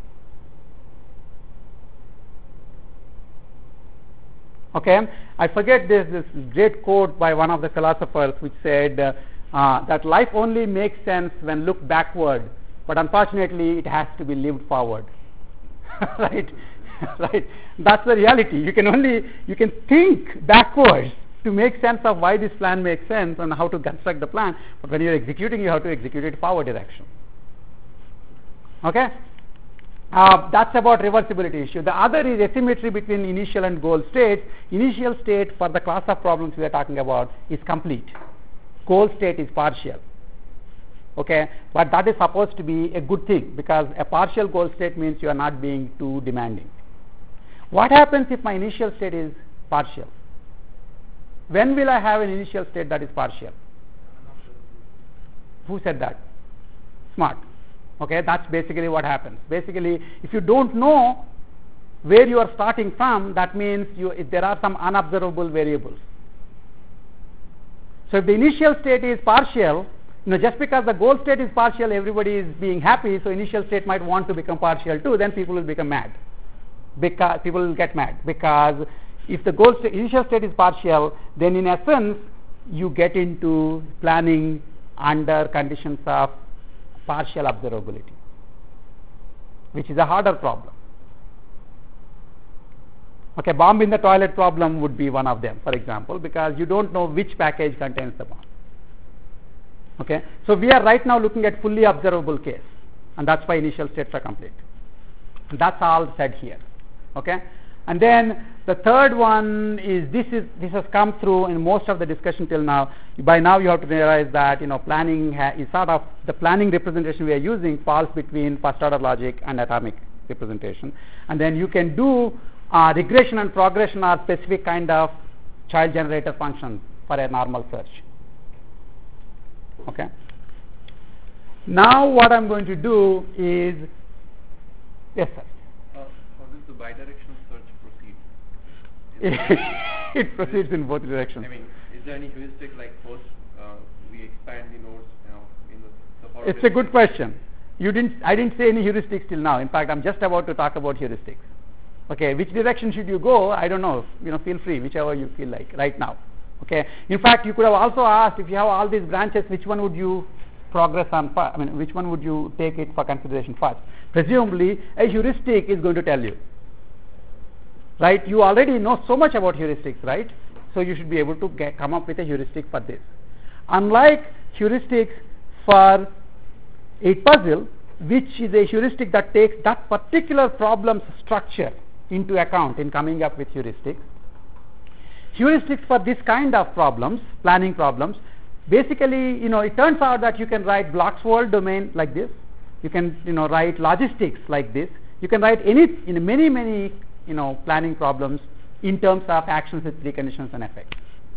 Okay, I forget this, this great quote by one of the philosophers which said uh, uh, that life only makes sense when looked backward, but unfortunately it has to be lived forward. Right? Right? That's the reality. You can only, you can think backwards to make sense of why this plan makes sense and how to construct the plan, but when you're executing, you have to execute it forward direction. Okay? Uh, that's about reversibility issue. The other is asymmetry between initial and goal states. Initial state for the class of problems we are talking about is complete. Goal state is partial. Okay? But that is supposed to be a good thing because a partial goal state means you are not being too demanding. What happens if my initial state is partial? When will I have an initial state that is partial? Who said that? Smart. Okay, that's basically what happens. Basically, if you don't know where you are starting from, that means you, if there are some unobservable variables. So if the initial state is partial, you know, just because the goal state is partial, everybody is being happy, so initial state might want to become partial too, then people will become mad. Because people will get mad. Because if the goal sta- initial state is partial, then in essence, you get into planning under conditions of partial observability, which is a harder problem. Okay, bomb in the toilet problem would be one of them, for example, because you don't know which package contains the bomb. Okay, so we are right now looking at fully observable case, and that's why initial states are complete. And that's all said here. Okay, and then the third one is this is this has come through in most of the discussion till now. By now you have to realize that you know planning ha- is sort of the planning representation we are using falls between first order logic and atomic representation, and then you can do uh, regression and progression are specific kind of child generator functions for a normal search. Okay. Now what I'm going to do is yes sir. Uh, how does the bidirectional search proceed? It proceeds in both directions. I mean, is there any heuristic like first uh, we expand the nodes, you know, in the, the forward It's a good question. You didn't. I didn't say any heuristics till now. In fact, I'm just about to talk about heuristics. Okay, which direction should you go? I don't know. You know, feel free, whichever you feel like right now. Okay. In fact, you could have also asked if you have all these branches, which one would you progress on first? I mean, which one would you take it for consideration first? Presumably, a heuristic is going to tell you. Right? You already know so much about heuristics, right? So you should be able to get, come up with a heuristic for this. Unlike heuristics for a puzzle, which is a heuristic that takes that particular problem's structure into account in coming up with heuristics. Heuristics for this kind of problems, planning problems, basically, you know, it turns out that you can write Block's world domain like this. You can, you know, write logistics like this. You can write any, in many, many, you know, planning problems in terms of actions with preconditions and effects.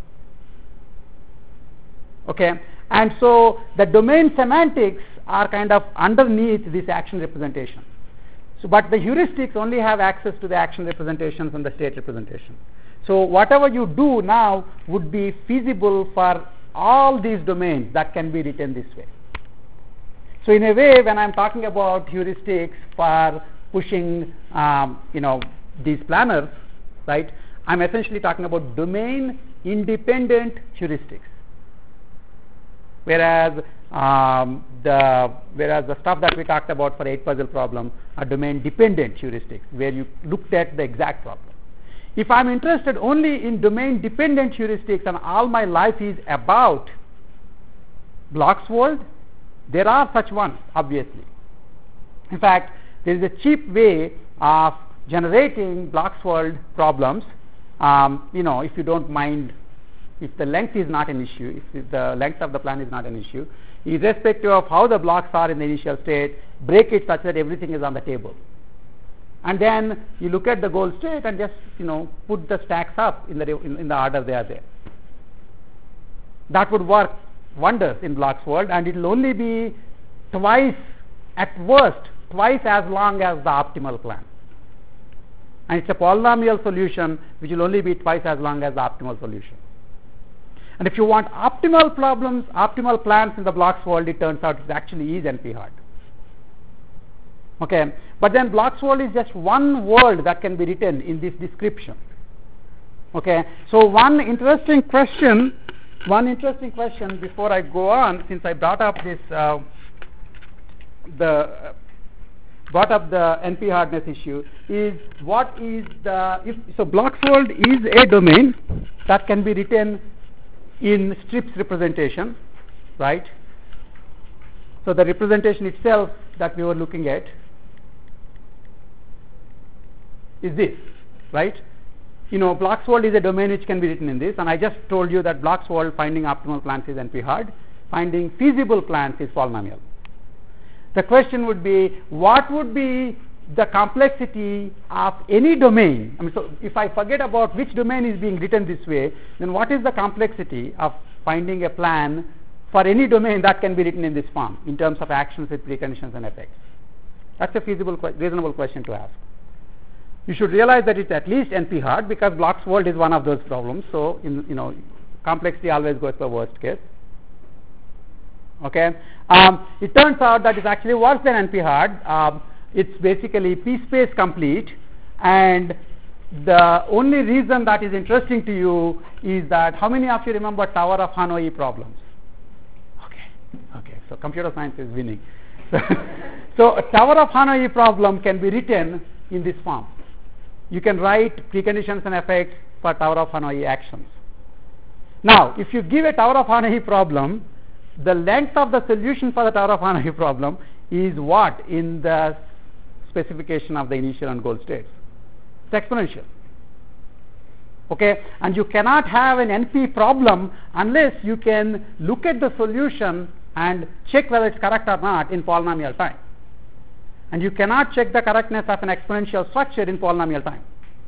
Okay, and so the domain semantics are kind of underneath this action representation. So, but the heuristics only have access to the action representations and the state representation. So whatever you do now would be feasible for all these domains that can be written this way. So in a way, when I'm talking about heuristics for pushing, um, you know, these planners, right, I'm essentially talking about domain independent heuristics. Whereas um, the whereas the stuff that we talked about for eight puzzle problem are domain dependent heuristics, where you looked at the exact problem. If I'm interested only in domain dependent heuristics and all my life is about Block's world, there are such ones, obviously. In fact, there is a cheap way of generating Block's world problems. Um, you know, if you don't mind, if the length is not an issue, if the length of the plan is not an issue, irrespective of how the blocks are in the initial state, break it such that everything is on the table. And then you look at the goal state and just, you know, put the stacks up in the in, in the order they are there. That would work wonders in Block's world, and it will only be twice, at worst, twice as long as the optimal plan. And it's a polynomial solution which will only be twice as long as the optimal solution. And if you want optimal problems, optimal plans in the Block's world, it turns out it actually is N P hard. Okay, but then Block's world is just one word that can be written in this description. Okay, so one interesting question, one interesting question before I go on, since I brought up this, uh, the uh, brought up the N P hardness issue, is what is the, if, so Block's world is a domain that can be written in strips representation, right? So the representation itself that we were looking at is this, right? You know, Block's world is a domain which can be written in this, and I just told you that Block's world finding optimal plans is N P hard, finding feasible plans is polynomial. The question would be, what would be the complexity of any domain? I mean, so if I forget about which domain is being written this way, then what is the complexity of finding a plan for any domain that can be written in this form in terms of actions with preconditions and effects? That's a feasible, reasonable question to ask. You should realize that it's at least N P hard, because Block's world is one of those problems. So, in, you know, complexity always goes for worst case. Okay, um, it turns out that it's actually worse than N P hard. Um, it's basically p-space complete, and the only reason that is interesting to you is that how many of you remember Tower of Hanoi problems? Okay, okay, so computer science is winning. So a Tower of Hanoi problem can be written in this form. You can write preconditions and effects for Tower of Hanoi actions. Now, if you give a Tower of Hanoi problem, the length of the solution for the Tower of Hanoi problem is what in the specification of the initial and goal states? It's exponential. Okay, and you cannot have an N P problem unless you can look at the solution and check whether it's correct or not in polynomial time. And you cannot check the correctness of an exponential structure in polynomial time.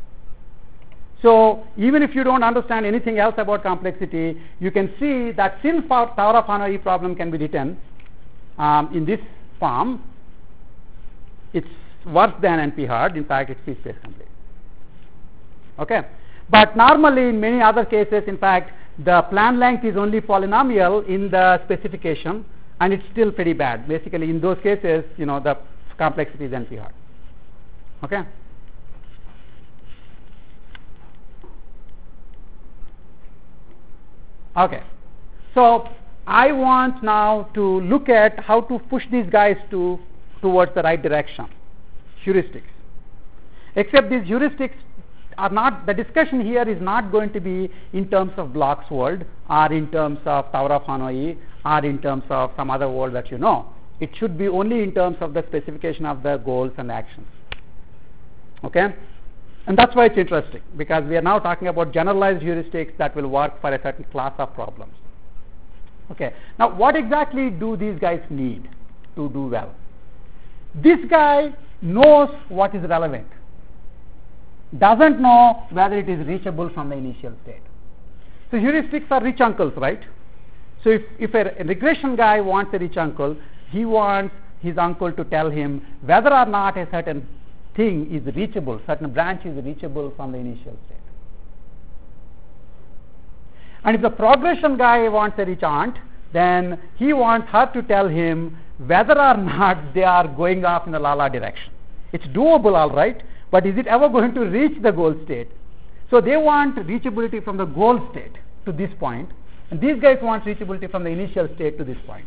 So even if you don't understand anything else about complexity, you can see that since Tower of Hanoi problem can be written um, in this form, it's worse than N P hard. In fact, it's p-space complete. Okay, but normally in many other cases, in fact, the plan length is only polynomial in the specification, and it's still pretty bad. Basically, in those cases, you know, the complexity is N P hard. Okay. Okay. So I want now to look at how to push these guys to towards the right direction. Heuristics. Except these heuristics are not, the discussion here is not going to be in terms of Block's world, or in terms of Tower of Hanoi, or in terms of some other world that you know. It should be only in terms of the specification of the goals and actions. Okay? And that's why it's interesting, because we are now talking about generalized heuristics that will work for a certain class of problems. Okay. Now, what exactly do these guys need to do well? This guy knows what is relevant, doesn't know whether it is reachable from the initial state. So heuristics are rich uncles, right? So if, if a, a regression guy wants a rich uncle, he wants his uncle to tell him whether or not a certain thing is reachable, certain branch is reachable from the initial state. And if the progression guy wants a rich aunt, then he wants her to tell him whether or not they are going off in the la-la direction. It's doable, all right, but is it ever going to reach the goal state? So they want reachability from the goal state to this point, and these guys want reachability from the initial state to this point.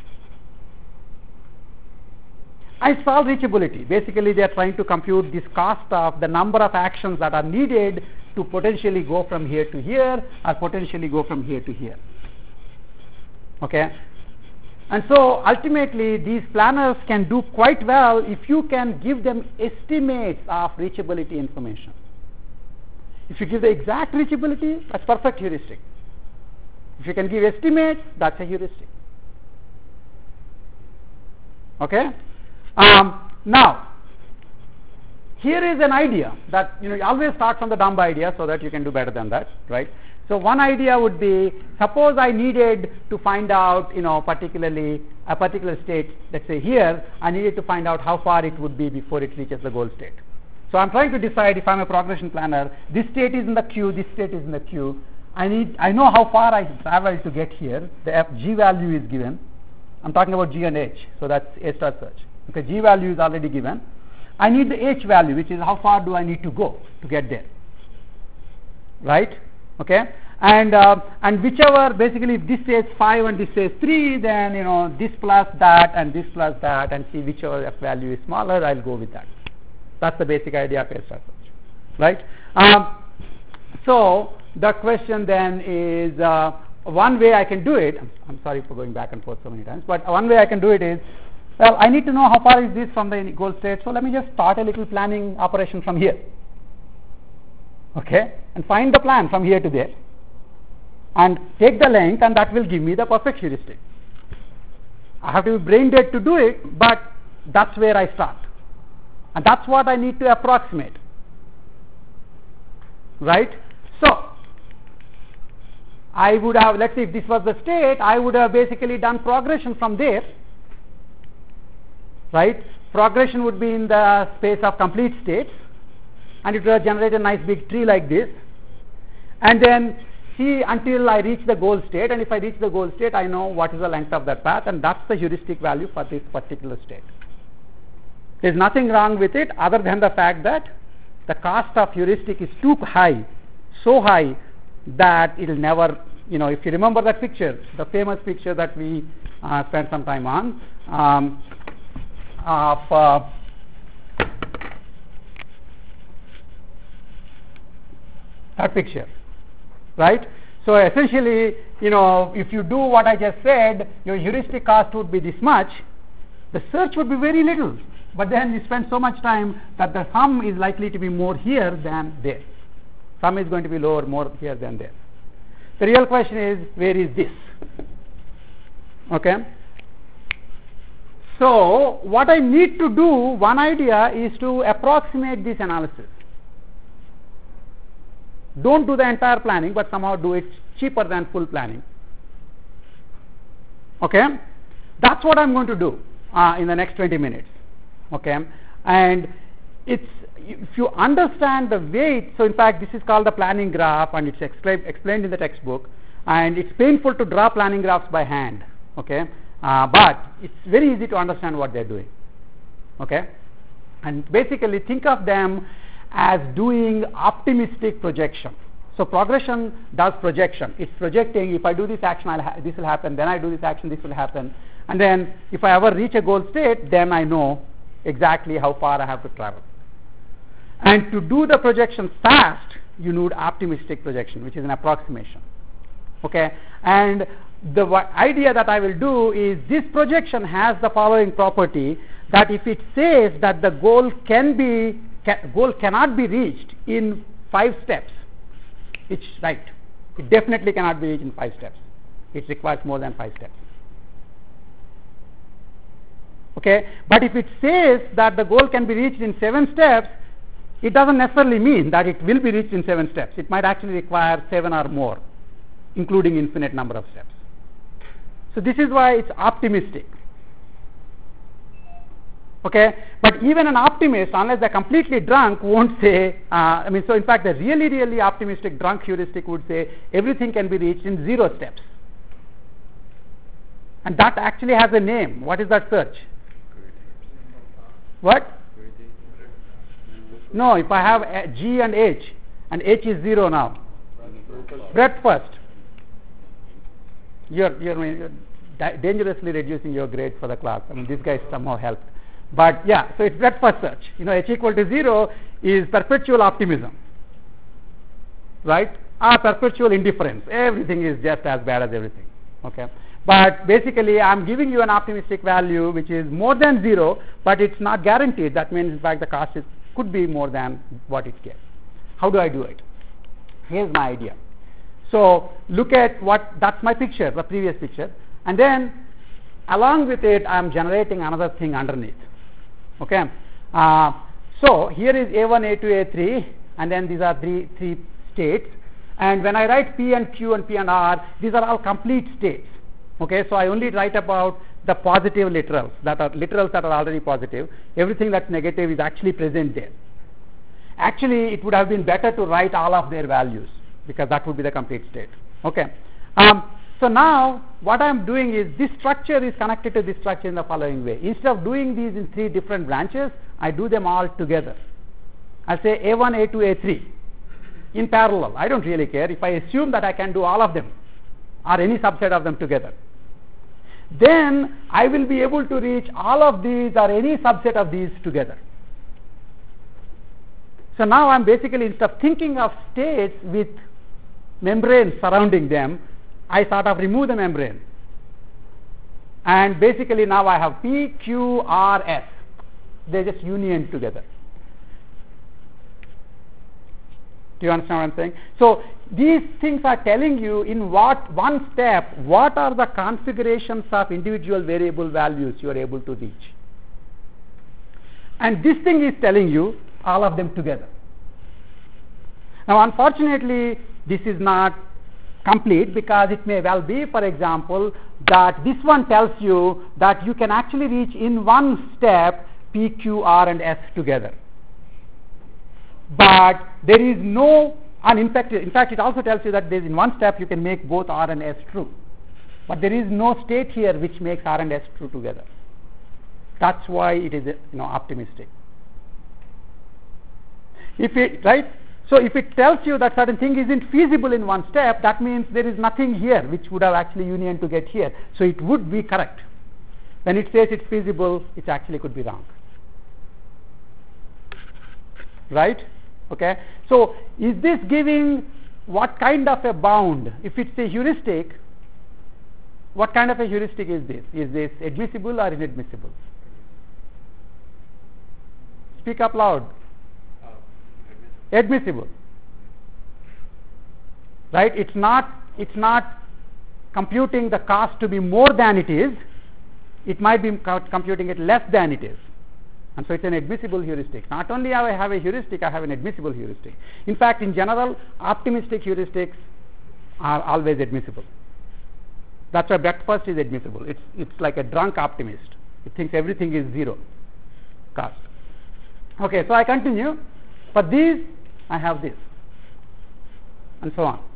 I solve reachability. Basically, they are trying to compute this cost of the number of actions that are needed to potentially go from here to here, or potentially go from here to here. Okay? And so ultimately these planners can do quite well if you can give them estimates of reachability information. If you give the exact reachability, that's perfect heuristic. If you can give estimates, that's a heuristic. Okay? Um, now, here is an idea that, you know, you always start from the dumb idea so that you can do better than that, right? So one idea would be, suppose I needed to find out, you know, particularly a particular state, let's say here, I needed to find out how far it would be before it reaches the goal state. So I'm trying to decide, if I'm a progression planner, this state is in the queue, this state is in the queue. I need, I know how far I travel to get here. The F, G value is given. I'm talking about G and H, so that's A star search. Okay, G value is already given. I need the H value, which is how far do I need to go to get there, right? Okay, and uh, and whichever, basically if this says five and this says three, then, you know, this plus that and this plus that, and see whichever F value is smaller, I'll go with that. That's the basic idea of A star search, right? Um, so the question then is, uh, one way I can do it, I'm, I'm sorry for going back and forth so many times, but one way I can do it is, well, I need to know how far is this from the goal state, so let me just start a little planning operation from here. Okay, and find the plan from here to there, and take the length, and that will give me the perfect heuristic. I have to be brain dead to do it, but that's where I start, and that's what I need to approximate, right? So I would have, let's say if this was the state, I would have basically done progression from there, right? Progression would be in the space of complete states, and it will generate a nice big tree like this, and then see until I reach the goal state, and if I reach the goal state, I know what is the length of that path, and that's the heuristic value for this particular state. There is nothing wrong with it other than the fact that the cost of heuristic is too high, so high that it will never, you know, if you remember that picture, the famous picture that we uh, spent some time on, um, of uh, that picture, right? So essentially, you know, if you do what I just said, your heuristic cost would be this much, the search would be very little, but then you spend so much time that the sum is likely to be more here than there. Sum is going to be lower, more here than there. The real question is, where is this? Okay. So what I need to do, one idea is to approximate this analysis. Don't do the entire planning, but somehow do it cheaper than full planning. Okay, that's what I'm going to do uh, in the next twenty minutes. Okay, and it's, if you understand the weight, so in fact this is called the planning graph, and it's expl- explained in the textbook, and it's painful to draw planning graphs by hand. Okay, uh, but it's very easy to understand what they're doing. Okay, and basically think of them as doing optimistic projection. So progression does projection. It's projecting, if I do this action, I'll ha- this will happen, then I do this action, this will happen, and then if I ever reach a goal state, then I know exactly how far I have to travel. And to do the projection fast, you need optimistic projection, which is an approximation. Okay, and the w- idea that I will do is, this projection has the following property, that if it says that the goal can be Ca- goal cannot be reached in five steps, it's right. It definitely cannot be reached in five steps. It requires more than five steps. Okay, but if it says that the goal can be reached in seven steps, it doesn't necessarily mean that it will be reached in seven steps. It might actually require seven or more, including infinite number of steps. So this is why it's optimistic. Okay, but even an optimist, unless they're completely drunk, won't say, uh, I mean, so in fact, the really, really optimistic drunk heuristic would say everything can be reached in zero steps. And that actually has a name. What is that search? What? No, if I have a G and H, and H is zero now. Breadth first. You're, you're, you're da- dangerously reducing your grade for the class. I mean, this guy somehow helped. But yeah, so it's breadth first search. You know, H equal to zero is perpetual optimism. Right? Ah, perpetual indifference. Everything is just as bad as everything. Okay? But basically, I'm giving you an optimistic value which is more than zero, but it's not guaranteed. That means, in fact, the cost is, could be more than what it gets. How do I do it? Here's my idea. So look at what, that's my picture, the previous picture. And then, along with it, I'm generating another thing underneath. Okay? Uh, so here is A one, A two, A three, and then these are three, three states. And when I write P and Q and P and R, these are all complete states. Okay, so I only write about the positive literals, that are literals that are already positive. Everything that's negative is actually present there. Actually, it would have been better to write all of their values, because that would be the complete state. Okay. Um, so now, what I'm doing is, this structure is connected to this structure in the following way. Instead of doing these in three different branches, I do them all together. I say A one, A two, A three in parallel. I don't really care if I assume that I can do all of them or any subset of them together. Then I will be able to reach all of these or any subset of these together. So now I'm basically, instead of thinking of states with membranes surrounding them, I sort of remove the membrane. And basically now I have P, Q, R, S. They just union together. Do you understand what I'm saying? So these things are telling you in what one step, what are the configurations of individual variable values you are able to reach. And this thing is telling you all of them together. Now unfortunately, this is not complete, because it may well be, for example, that this one tells you that you can actually reach in one step P, Q, R and S together. But there is no, and in fact, in fact it also tells you that there is in one step you can make both R and S true. But there is no state here which makes R and S true together. That's why it is, you know, optimistic. If it, right? So if it tells you that certain thing isn't feasible in one step, that means there is nothing here which would have actually union to get here. So it would be correct. When it says it's feasible, it actually could be wrong. Right? Okay. So is this giving what kind of a bound? If it's a heuristic, what kind of a heuristic is this? Is this admissible or inadmissible? Speak up loud. Uh, Admissible. Right? It's not, it's not computing the cost to be more than it is. It might be computing it less than it is. And so it's an admissible heuristic. Not only do I have a heuristic, I have an admissible heuristic. In fact, in general, optimistic heuristics are always admissible. That's why breadth first is admissible. It's, it's like a drunk optimist. It thinks everything is zero cost. Okay, so I continue. For these, I have this. And so on.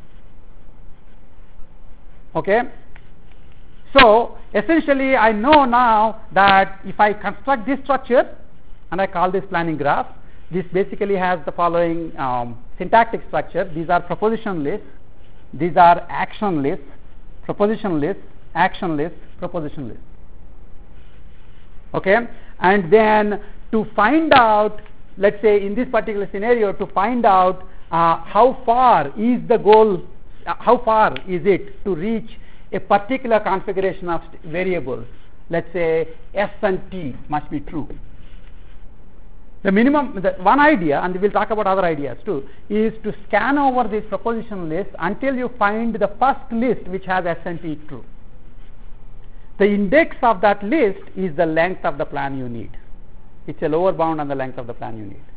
Okay. So, essentially, I know now that if I construct this structure, and I call this planning graph, this basically has the following um, syntactic structure. These are proposition lists, these are action lists, proposition lists, action lists, proposition lists. Okay? And then to find out, let's say in this particular scenario, to find out uh, how far is the goal, uh, how far is it to reach a particular configuration of st- variables, let's say S and T must be true. The minimum, the one idea, and we'll talk about other ideas too, is to scan over this proposition list until you find the first list which has S and T true. The index of that list is the length of the plan you need. It's a lower bound on the length of the plan you need.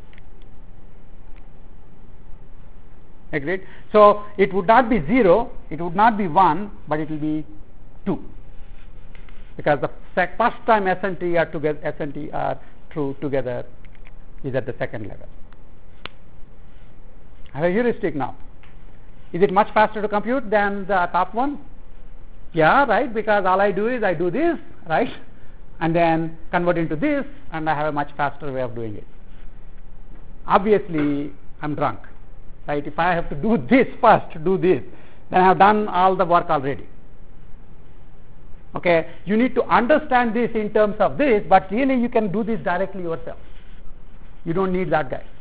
Agreed? So it would not be zero, it would not be one, but it will be two. Because the sec- first time S and T are together, S and T are true together is at the second level. I have a heuristic now. Is it much faster to compute than the top one? Yeah, right, because all I do is I do this, right, and then convert into this, and I have a much faster way of doing it. Obviously, I'm drunk, right? If I have to do this first, do this, then I have done all the work already. Okay, you need to understand this in terms of this, but really you can do this directly yourself. You don't need that guy.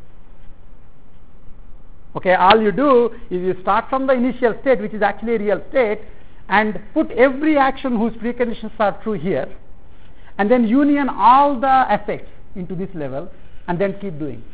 Okay, all you do is you start from the initial state, which is actually a real state, and put every action whose preconditions are true here, and then union all the effects into this level, and then keep doing.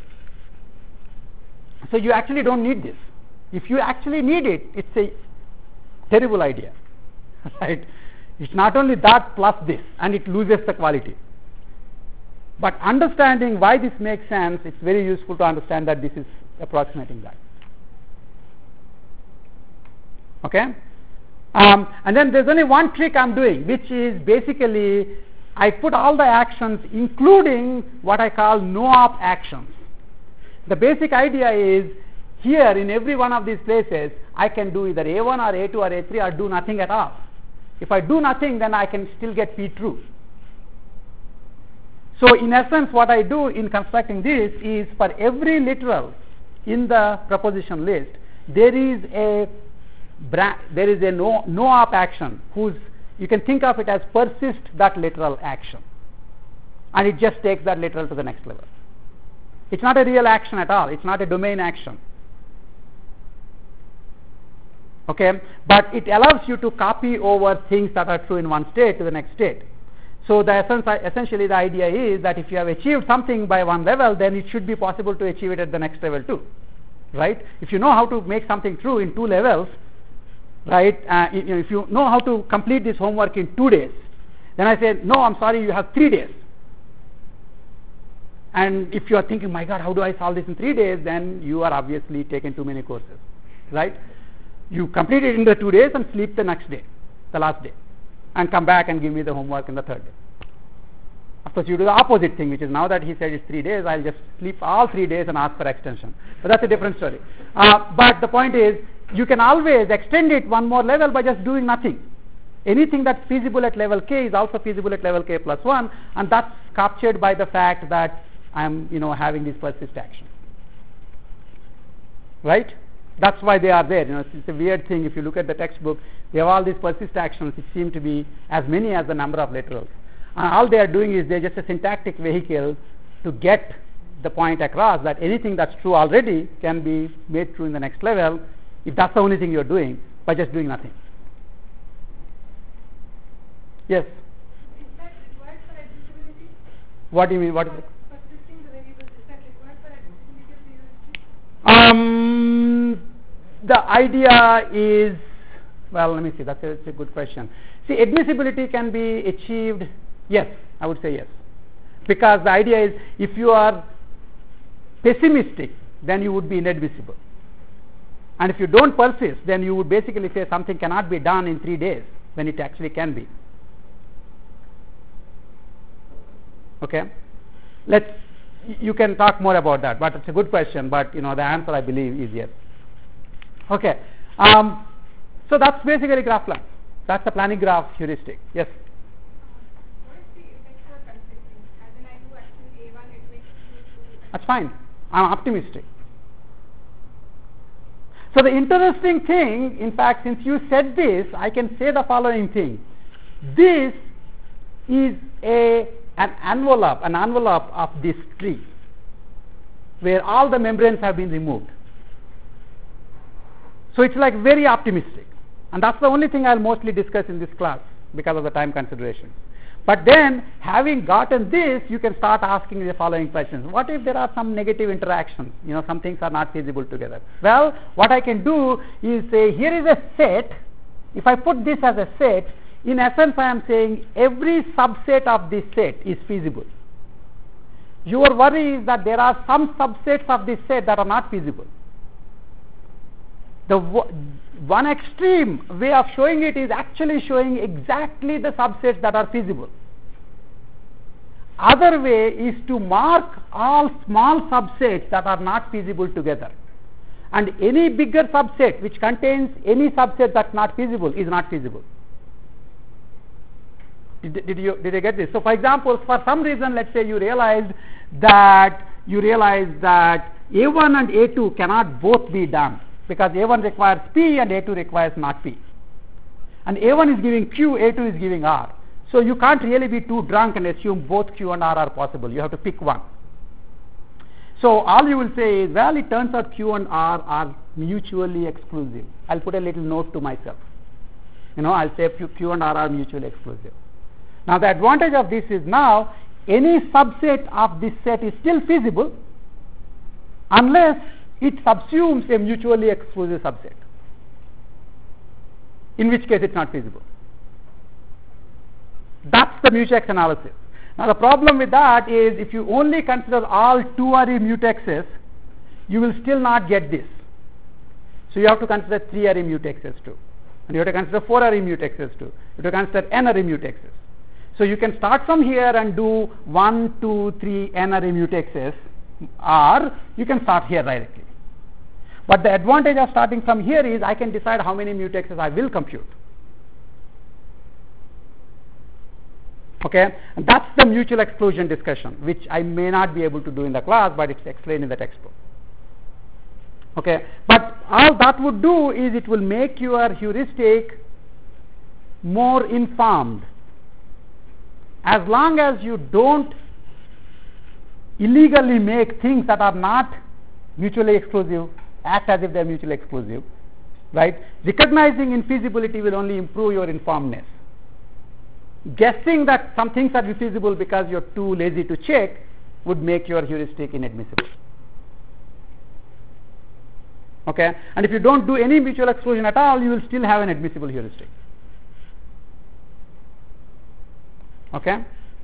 So you actually don't need this. If you actually need it, it's a terrible idea, right? It's not only that plus this, and it loses the quality. But understanding why this makes sense, it's very useful to understand that this is approximating that. Okay? Um, and then there's only one trick I'm doing, which is basically I put all the actions, including what I call no-op actions. The basic idea is here in every one of these places, I can do either A one or A two or A three or do nothing at all. If I do nothing, then I can still get P true. So in essence, what I do in constructing this is for every literal in the proposition list, there is a bra- there is a no no op action whose you can think of it as persist that literal action, and it just takes that literal to the next level. It's not a real action at all. It's not a domain action. Okay, but it allows you to copy over things that are true in one state to the next state. So the essence, essentially the idea is that if you have achieved something by one level, then it should be possible to achieve it at the next level too, right? If you know how to make something true in two levels, right, uh, if you know how to complete this homework in two days, then I say, no, I'm sorry, you have three days. And if you are thinking, my God, how do I solve this in three days, then you are obviously taking too many courses, right? You complete it in the two days and sleep the next day, the last day, and come back and give me the homework in the third day. Of course, you do the opposite thing, which is now that he said it's three days, I'll just sleep all three days and ask for extension. But that's a different story. Uh, but the point is, you can always extend it one more level by just doing nothing. Anything that's feasible at level k is also feasible at level k plus one, and that's captured by the fact that I'm, you know, having this persist action. Right? That's why they are there. You know, it's, it's a weird thing. If you look at the textbook, they have all these persist actions, which seem to be as many as the number of literals. And all they are doing is they're just a syntactic vehicle to get the point across that anything that's true already can be made true in the next level if that's the only thing you're doing by just doing nothing. Yes? Is that required for admissibility? What do you mean? What is it? Persisting the variables, is that required for admissibility of the heuristic? Um, the idea is, well, let me see, that's a, that's a good question. See, admissibility can be achieved, yes, I would say yes. Because the idea is, if you are pessimistic, then you would be inadmissible. And if you don't persist, then you would basically say something cannot be done in three days, when it actually can be. Okay? Let's, you can talk more about that, but it's a good question, but you know, the answer I believe is yes. Okay. Um, so that's basically graph plan. That's the planning graph heuristic. Yes? What is the effect for consisting? As in I do action A one, it makes Q two. That's fine. I'm optimistic. So the interesting thing, in fact, since you said this, I can say the following thing. This is a an envelope, an envelope of this tree, where all the membranes have been removed. So it's like very optimistic. And that's the only thing I'll mostly discuss in this class because of the time considerations. But then, having gotten this, you can start asking the following questions. What if there are some negative interactions? You know, some things are not feasible together. Well, what I can do is say, here is a set. If I put this as a set, in essence I am saying every subset of this set is feasible. Your worry is that there are some subsets of this set that are not feasible. The one extreme way of showing it is actually showing exactly the subsets that are feasible. Other way is to mark all small subsets that are not feasible together. And any bigger subset which contains any subset that's not feasible is not feasible. Did, did you did you get this? So, for example, for some reason, let's say you realized that you realized that A one and A two cannot both be done, because A one requires P and A two requires not P. And A one is giving Q, A two is giving R. So you can't really be too drunk and assume both Q and R are possible. You have to pick one. So all you will say is, well, it turns out Q and R are mutually exclusive. I'll put a little note to myself. You know, I'll say Q and R are mutually exclusive. Now the advantage of this is, now any subset of this set is still feasible unless it subsumes a mutually exclusive subset, in which case it's not feasible. That's the mutex analysis. Now the problem with that is, if you only consider all two-array mutexes, you will still not get this. So you have to consider three-array mutexes too. And you have to consider four-array mutexes too. You have to consider n-array mutexes. So you can start from here and do one, two, three n-array mutexes, or you can start here directly. But the advantage of starting from here is I can decide how many mutexes I will compute. Okay, and that's the mutual exclusion discussion, which I may not be able to do in the class, but it's explained in the textbook. Okay, but all that would do is it will make your heuristic more informed. As long as you don't illegally make things that are not mutually exclusive act as if they are mutually exclusive, right? Recognizing infeasibility will only improve your informedness. Guessing that some things are infeasible because you're too lazy to check would make your heuristic inadmissible. Okay, and if you don't do any mutual exclusion at all, you will still have an admissible heuristic. Okay,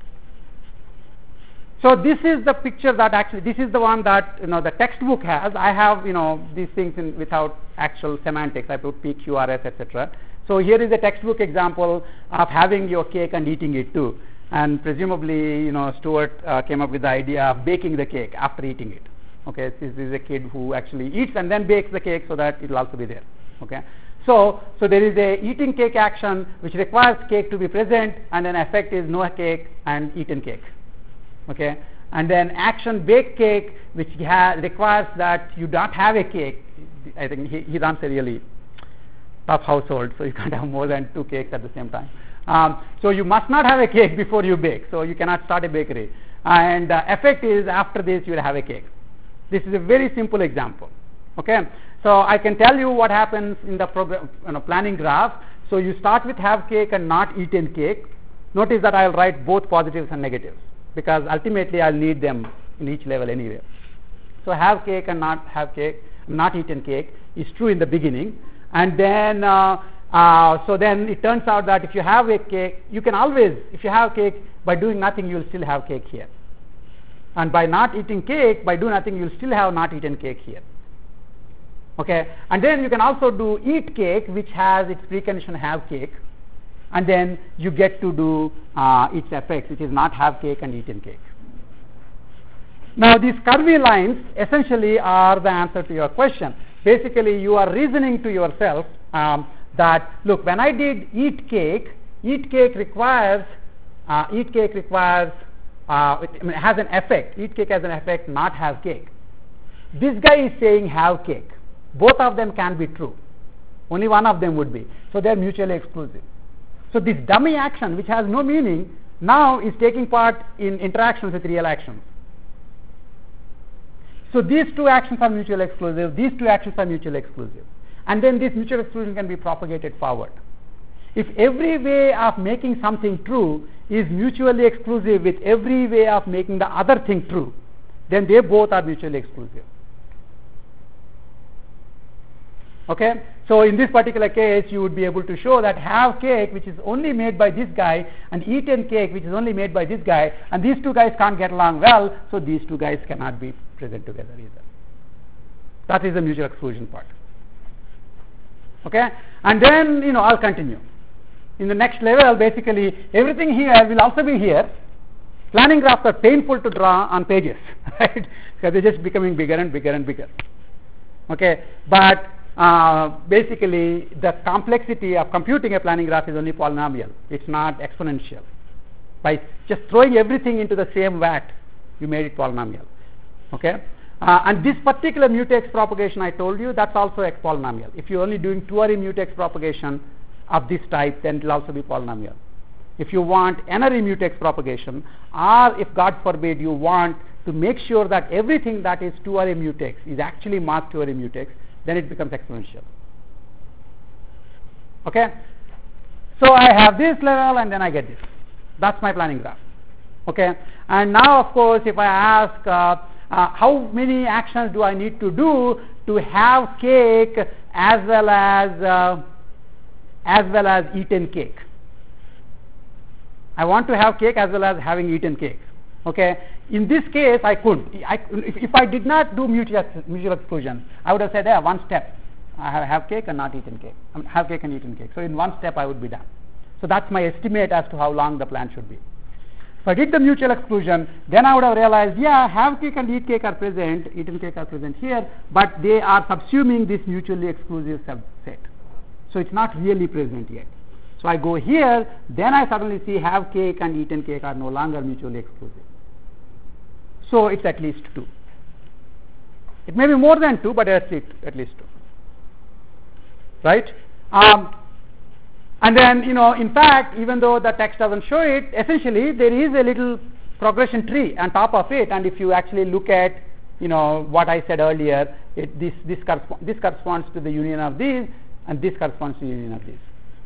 so this is the picture that actually, this is the one that, you know, the textbook has. I have, you know, these things in, without actual semantics. I put P, Q, R, S, et cetera. So here is a textbook example of having your cake and eating it too. And presumably, you know, Stuart uh, came up with the idea of baking the cake after eating it. Okay, this is a kid who actually eats and then bakes the cake so that it will also be there. Okay, so so there is a eating cake action which requires cake to be present, and an effect is no cake and eaten cake. Okay, and then action bake cake, which ha- requires that you don't have a cake. I think he, he runs a really tough household, so you can't have more than two cakes at the same time. Um, so you must not have a cake before you bake, so you cannot start a bakery. And the effect is, after this you will have a cake. This is a very simple example. Okay, so I can tell you what happens in the program, you know, planning graph. So you start with have cake and not eaten cake. Notice that I will write both positives and negatives, because ultimately I'll need them in each level anyway. So have cake and not have cake, not eaten cake is true in the beginning. And then, uh, uh, so then it turns out that if you have a cake, you can always, if you have cake, by doing nothing, you will still have cake here. And by not eating cake, by doing nothing, you will still have not eaten cake here. Okay, and then you can also do eat cake, which has its precondition have cake, and then you get to do uh, its effects, which is not have cake and eaten cake. Now, these curvy lines essentially are the answer to your question. Basically, you are reasoning to yourself um, that, look, when I did eat cake, eat cake requires, uh, eat cake requires, uh, it, I mean, has an effect. Eat cake has an effect, not have cake. This guy is saying have cake. Both of them can be true. Only one of them would be. So they are mutually exclusive. So this dummy action, which has no meaning, now is taking part in interactions with real actions. So these two actions are mutually exclusive, these two actions are mutually exclusive. And then this mutual exclusion can be propagated forward. if every way of making something true is mutually exclusive with every way of making the other thing true, then they both are mutually exclusive. Okay, so in this particular case, you would be able to show that have cake which is only made by this guy and eaten cake which is only made by this guy, and these two guys can't get along well, so these two guys cannot be present together either. That is the mutual exclusion part. Okay, and then you know I'll continue. In the next level, basically everything here will also be here. Planning graphs are painful to draw on pages, right? Because they're just becoming bigger and bigger and bigger. Okay, but uh, basically the complexity of computing a planning graph is only polynomial. It's not exponential. By just throwing everything into the same vat, you made it polynomial. Okay, uh, and this particular mutex propagation I told you, that's also a polynomial. If you're only doing two-array mutex propagation of this type, then it will also be polynomial. If you want n-array mutex propagation, or if God forbid you want to make sure that everything that is two-array mutex is actually marked two-array mutex, then it becomes exponential. Okay, so I have this level and then I get this. That's my planning graph. Okay, and now of course if I ask uh, uh, how many actions do I need to do to have cake as well as uh, as well as eaten cake. I want to have cake as well as having eaten cake. Okay, in this case I could, I, if, if I did not do mutual, mutual exclusion, I would have said, yeah, one step, I have, have cake and not eaten cake, I mean, have cake and eaten cake. So in one step I would be done. So that's my estimate as to how long the plan should be. If I did the mutual exclusion, then I would have realized, yeah, have cake and eat cake are present, eaten cake are present here, but they are subsuming this mutually exclusive subset. So it's not really present yet. So I go here, then I suddenly see have cake and eaten cake are no longer mutually exclusive. So it's at least two. It may be more than two, but at least, at least two. Right? Um, and then, you know, in fact, even though the text doesn't show it, essentially there is a little progression tree on top of it, and if you actually look at, you know, what I said earlier, it, this, this, corresp- this corresponds to the union of these, and this corresponds to the union of these.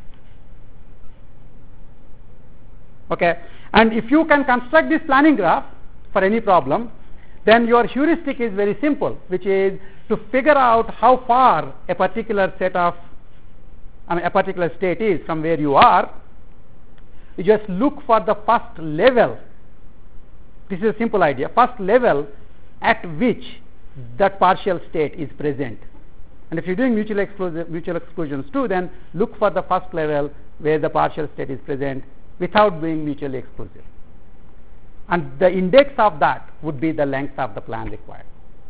Okay, and if you can construct this planning graph for any problem, then your heuristic is very simple, which is to figure out how far a particular set of, I mean, a particular state is from where you are. You just look for the first level. This is a simple idea. First level at which that partial state is present. And if you're doing mutual, exclusion, mutual exclusions too, then look for the first level where the partial state is present without being mutually exclusive. And the index of that would be the length of the plan required.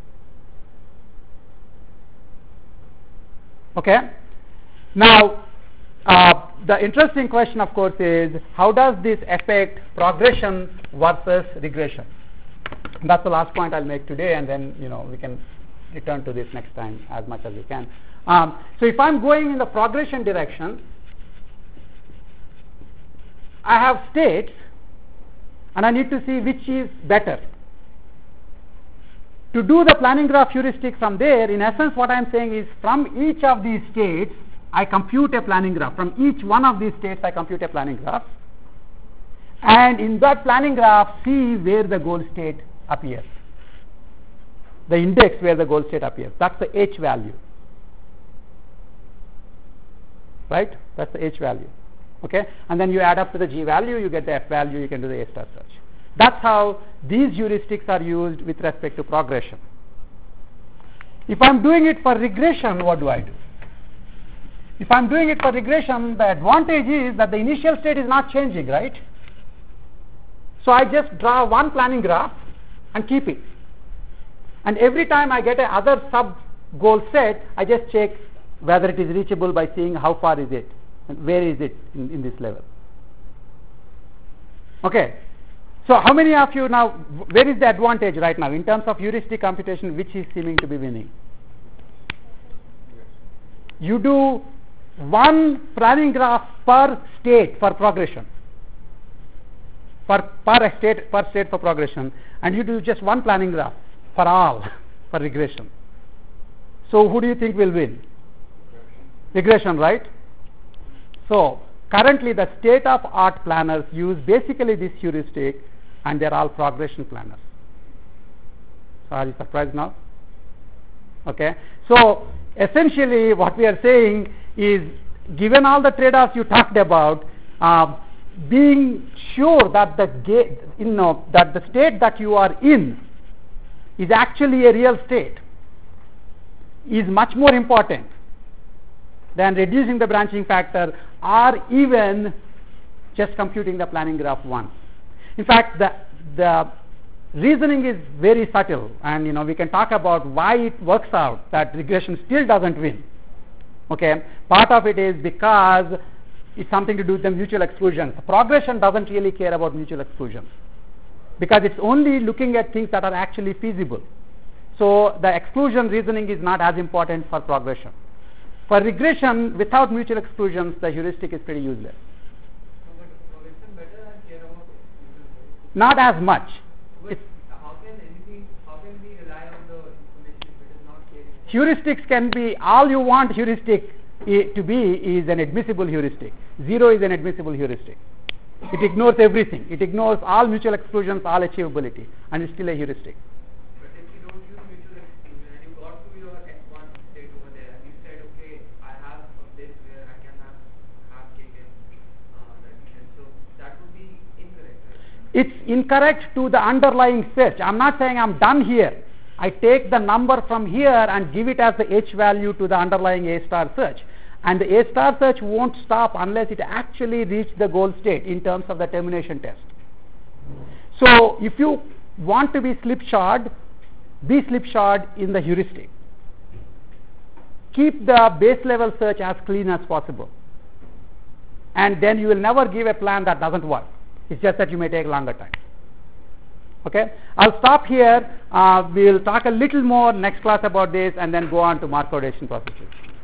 Okay? Now, uh, the interesting question, of course, is how does this affect progression versus regression? And that's the last point I'll make today, and then, you know, we can return to this next time as much as we can. Um, so if I'm going in the progression direction, I have states and I need to see which is better. To do the planning graph heuristic from there, in essence what I am saying is from each of these states I compute a planning graph. From each one of these states I compute a planning graph, and in that planning graph see where the goal state appears, the index where the goal state appears. That's the H value, right? That's the H value. Okay, and then you add up to the G value, you get the F value, you can do the A star search. That's how these heuristics are used with respect to progression. If I'm doing it for regression, what do I do? If I'm doing it for regression, the advantage is that the initial state is not changing, right? So I just draw one planning graph and keep it. And every time I get a other sub goal set, I just check whether it is reachable by seeing how far is it. And where is it in, in this level? Okay, so how many of you now, where is the advantage right now in terms of heuristic computation, which is seeming to be winning? You do one planning graph per state for progression, for per state per state for progression, and you do just one planning graph for all for regression. So who do you think will win? Regression, right? So currently the state-of-art planners use basically this heuristic, and they're all progression planners. So are you surprised now? Okay. So essentially what we are saying is, given all the trade-offs you talked about, uh, being sure that the ga- you know that the state that you are in is actually a real state is much more important than reducing the branching factor or even just computing the planning graph once. In fact, the the reasoning is very subtle, and you know we can talk about why it works out that regression still doesn't win. Okay, part of it is because it's something to do with the mutual exclusions. Progression doesn't really care about mutual exclusions because it's only looking at things that are actually feasible. So the exclusion reasoning is not as important for progression. For regression, without mutual exclusions, the heuristic is pretty useless. Progression better than care about exclusion. Not as much. But It's, how can anything, how can we rely on the information if it is not caring? heuristics can be, all you want heuristic i- to be is an admissible heuristic. Zero is an admissible heuristic. It ignores everything. It ignores all mutual exclusions, all achievability, and it's still a heuristic. But if you don't use mutual exclusion and you got to your X one state over there and you said, okay, I have a place where I can have have taken uh, that and so that would be incorrect, right? It's incorrect to the underlying search. I'm not saying I'm done here. I take the number from here and give it as the H value to the underlying A star search. And the A star search won't stop unless it actually reaches the goal state in terms of the termination test. So if you want to be slipshod, be slipshod in the heuristic. Keep the base level search as clean as possible. And then you will never give a plan that doesn't work. It's just that you may take longer time. Okay, I'll stop here. Uh, we'll talk a little more next class about this and then go on to Markov decision processes.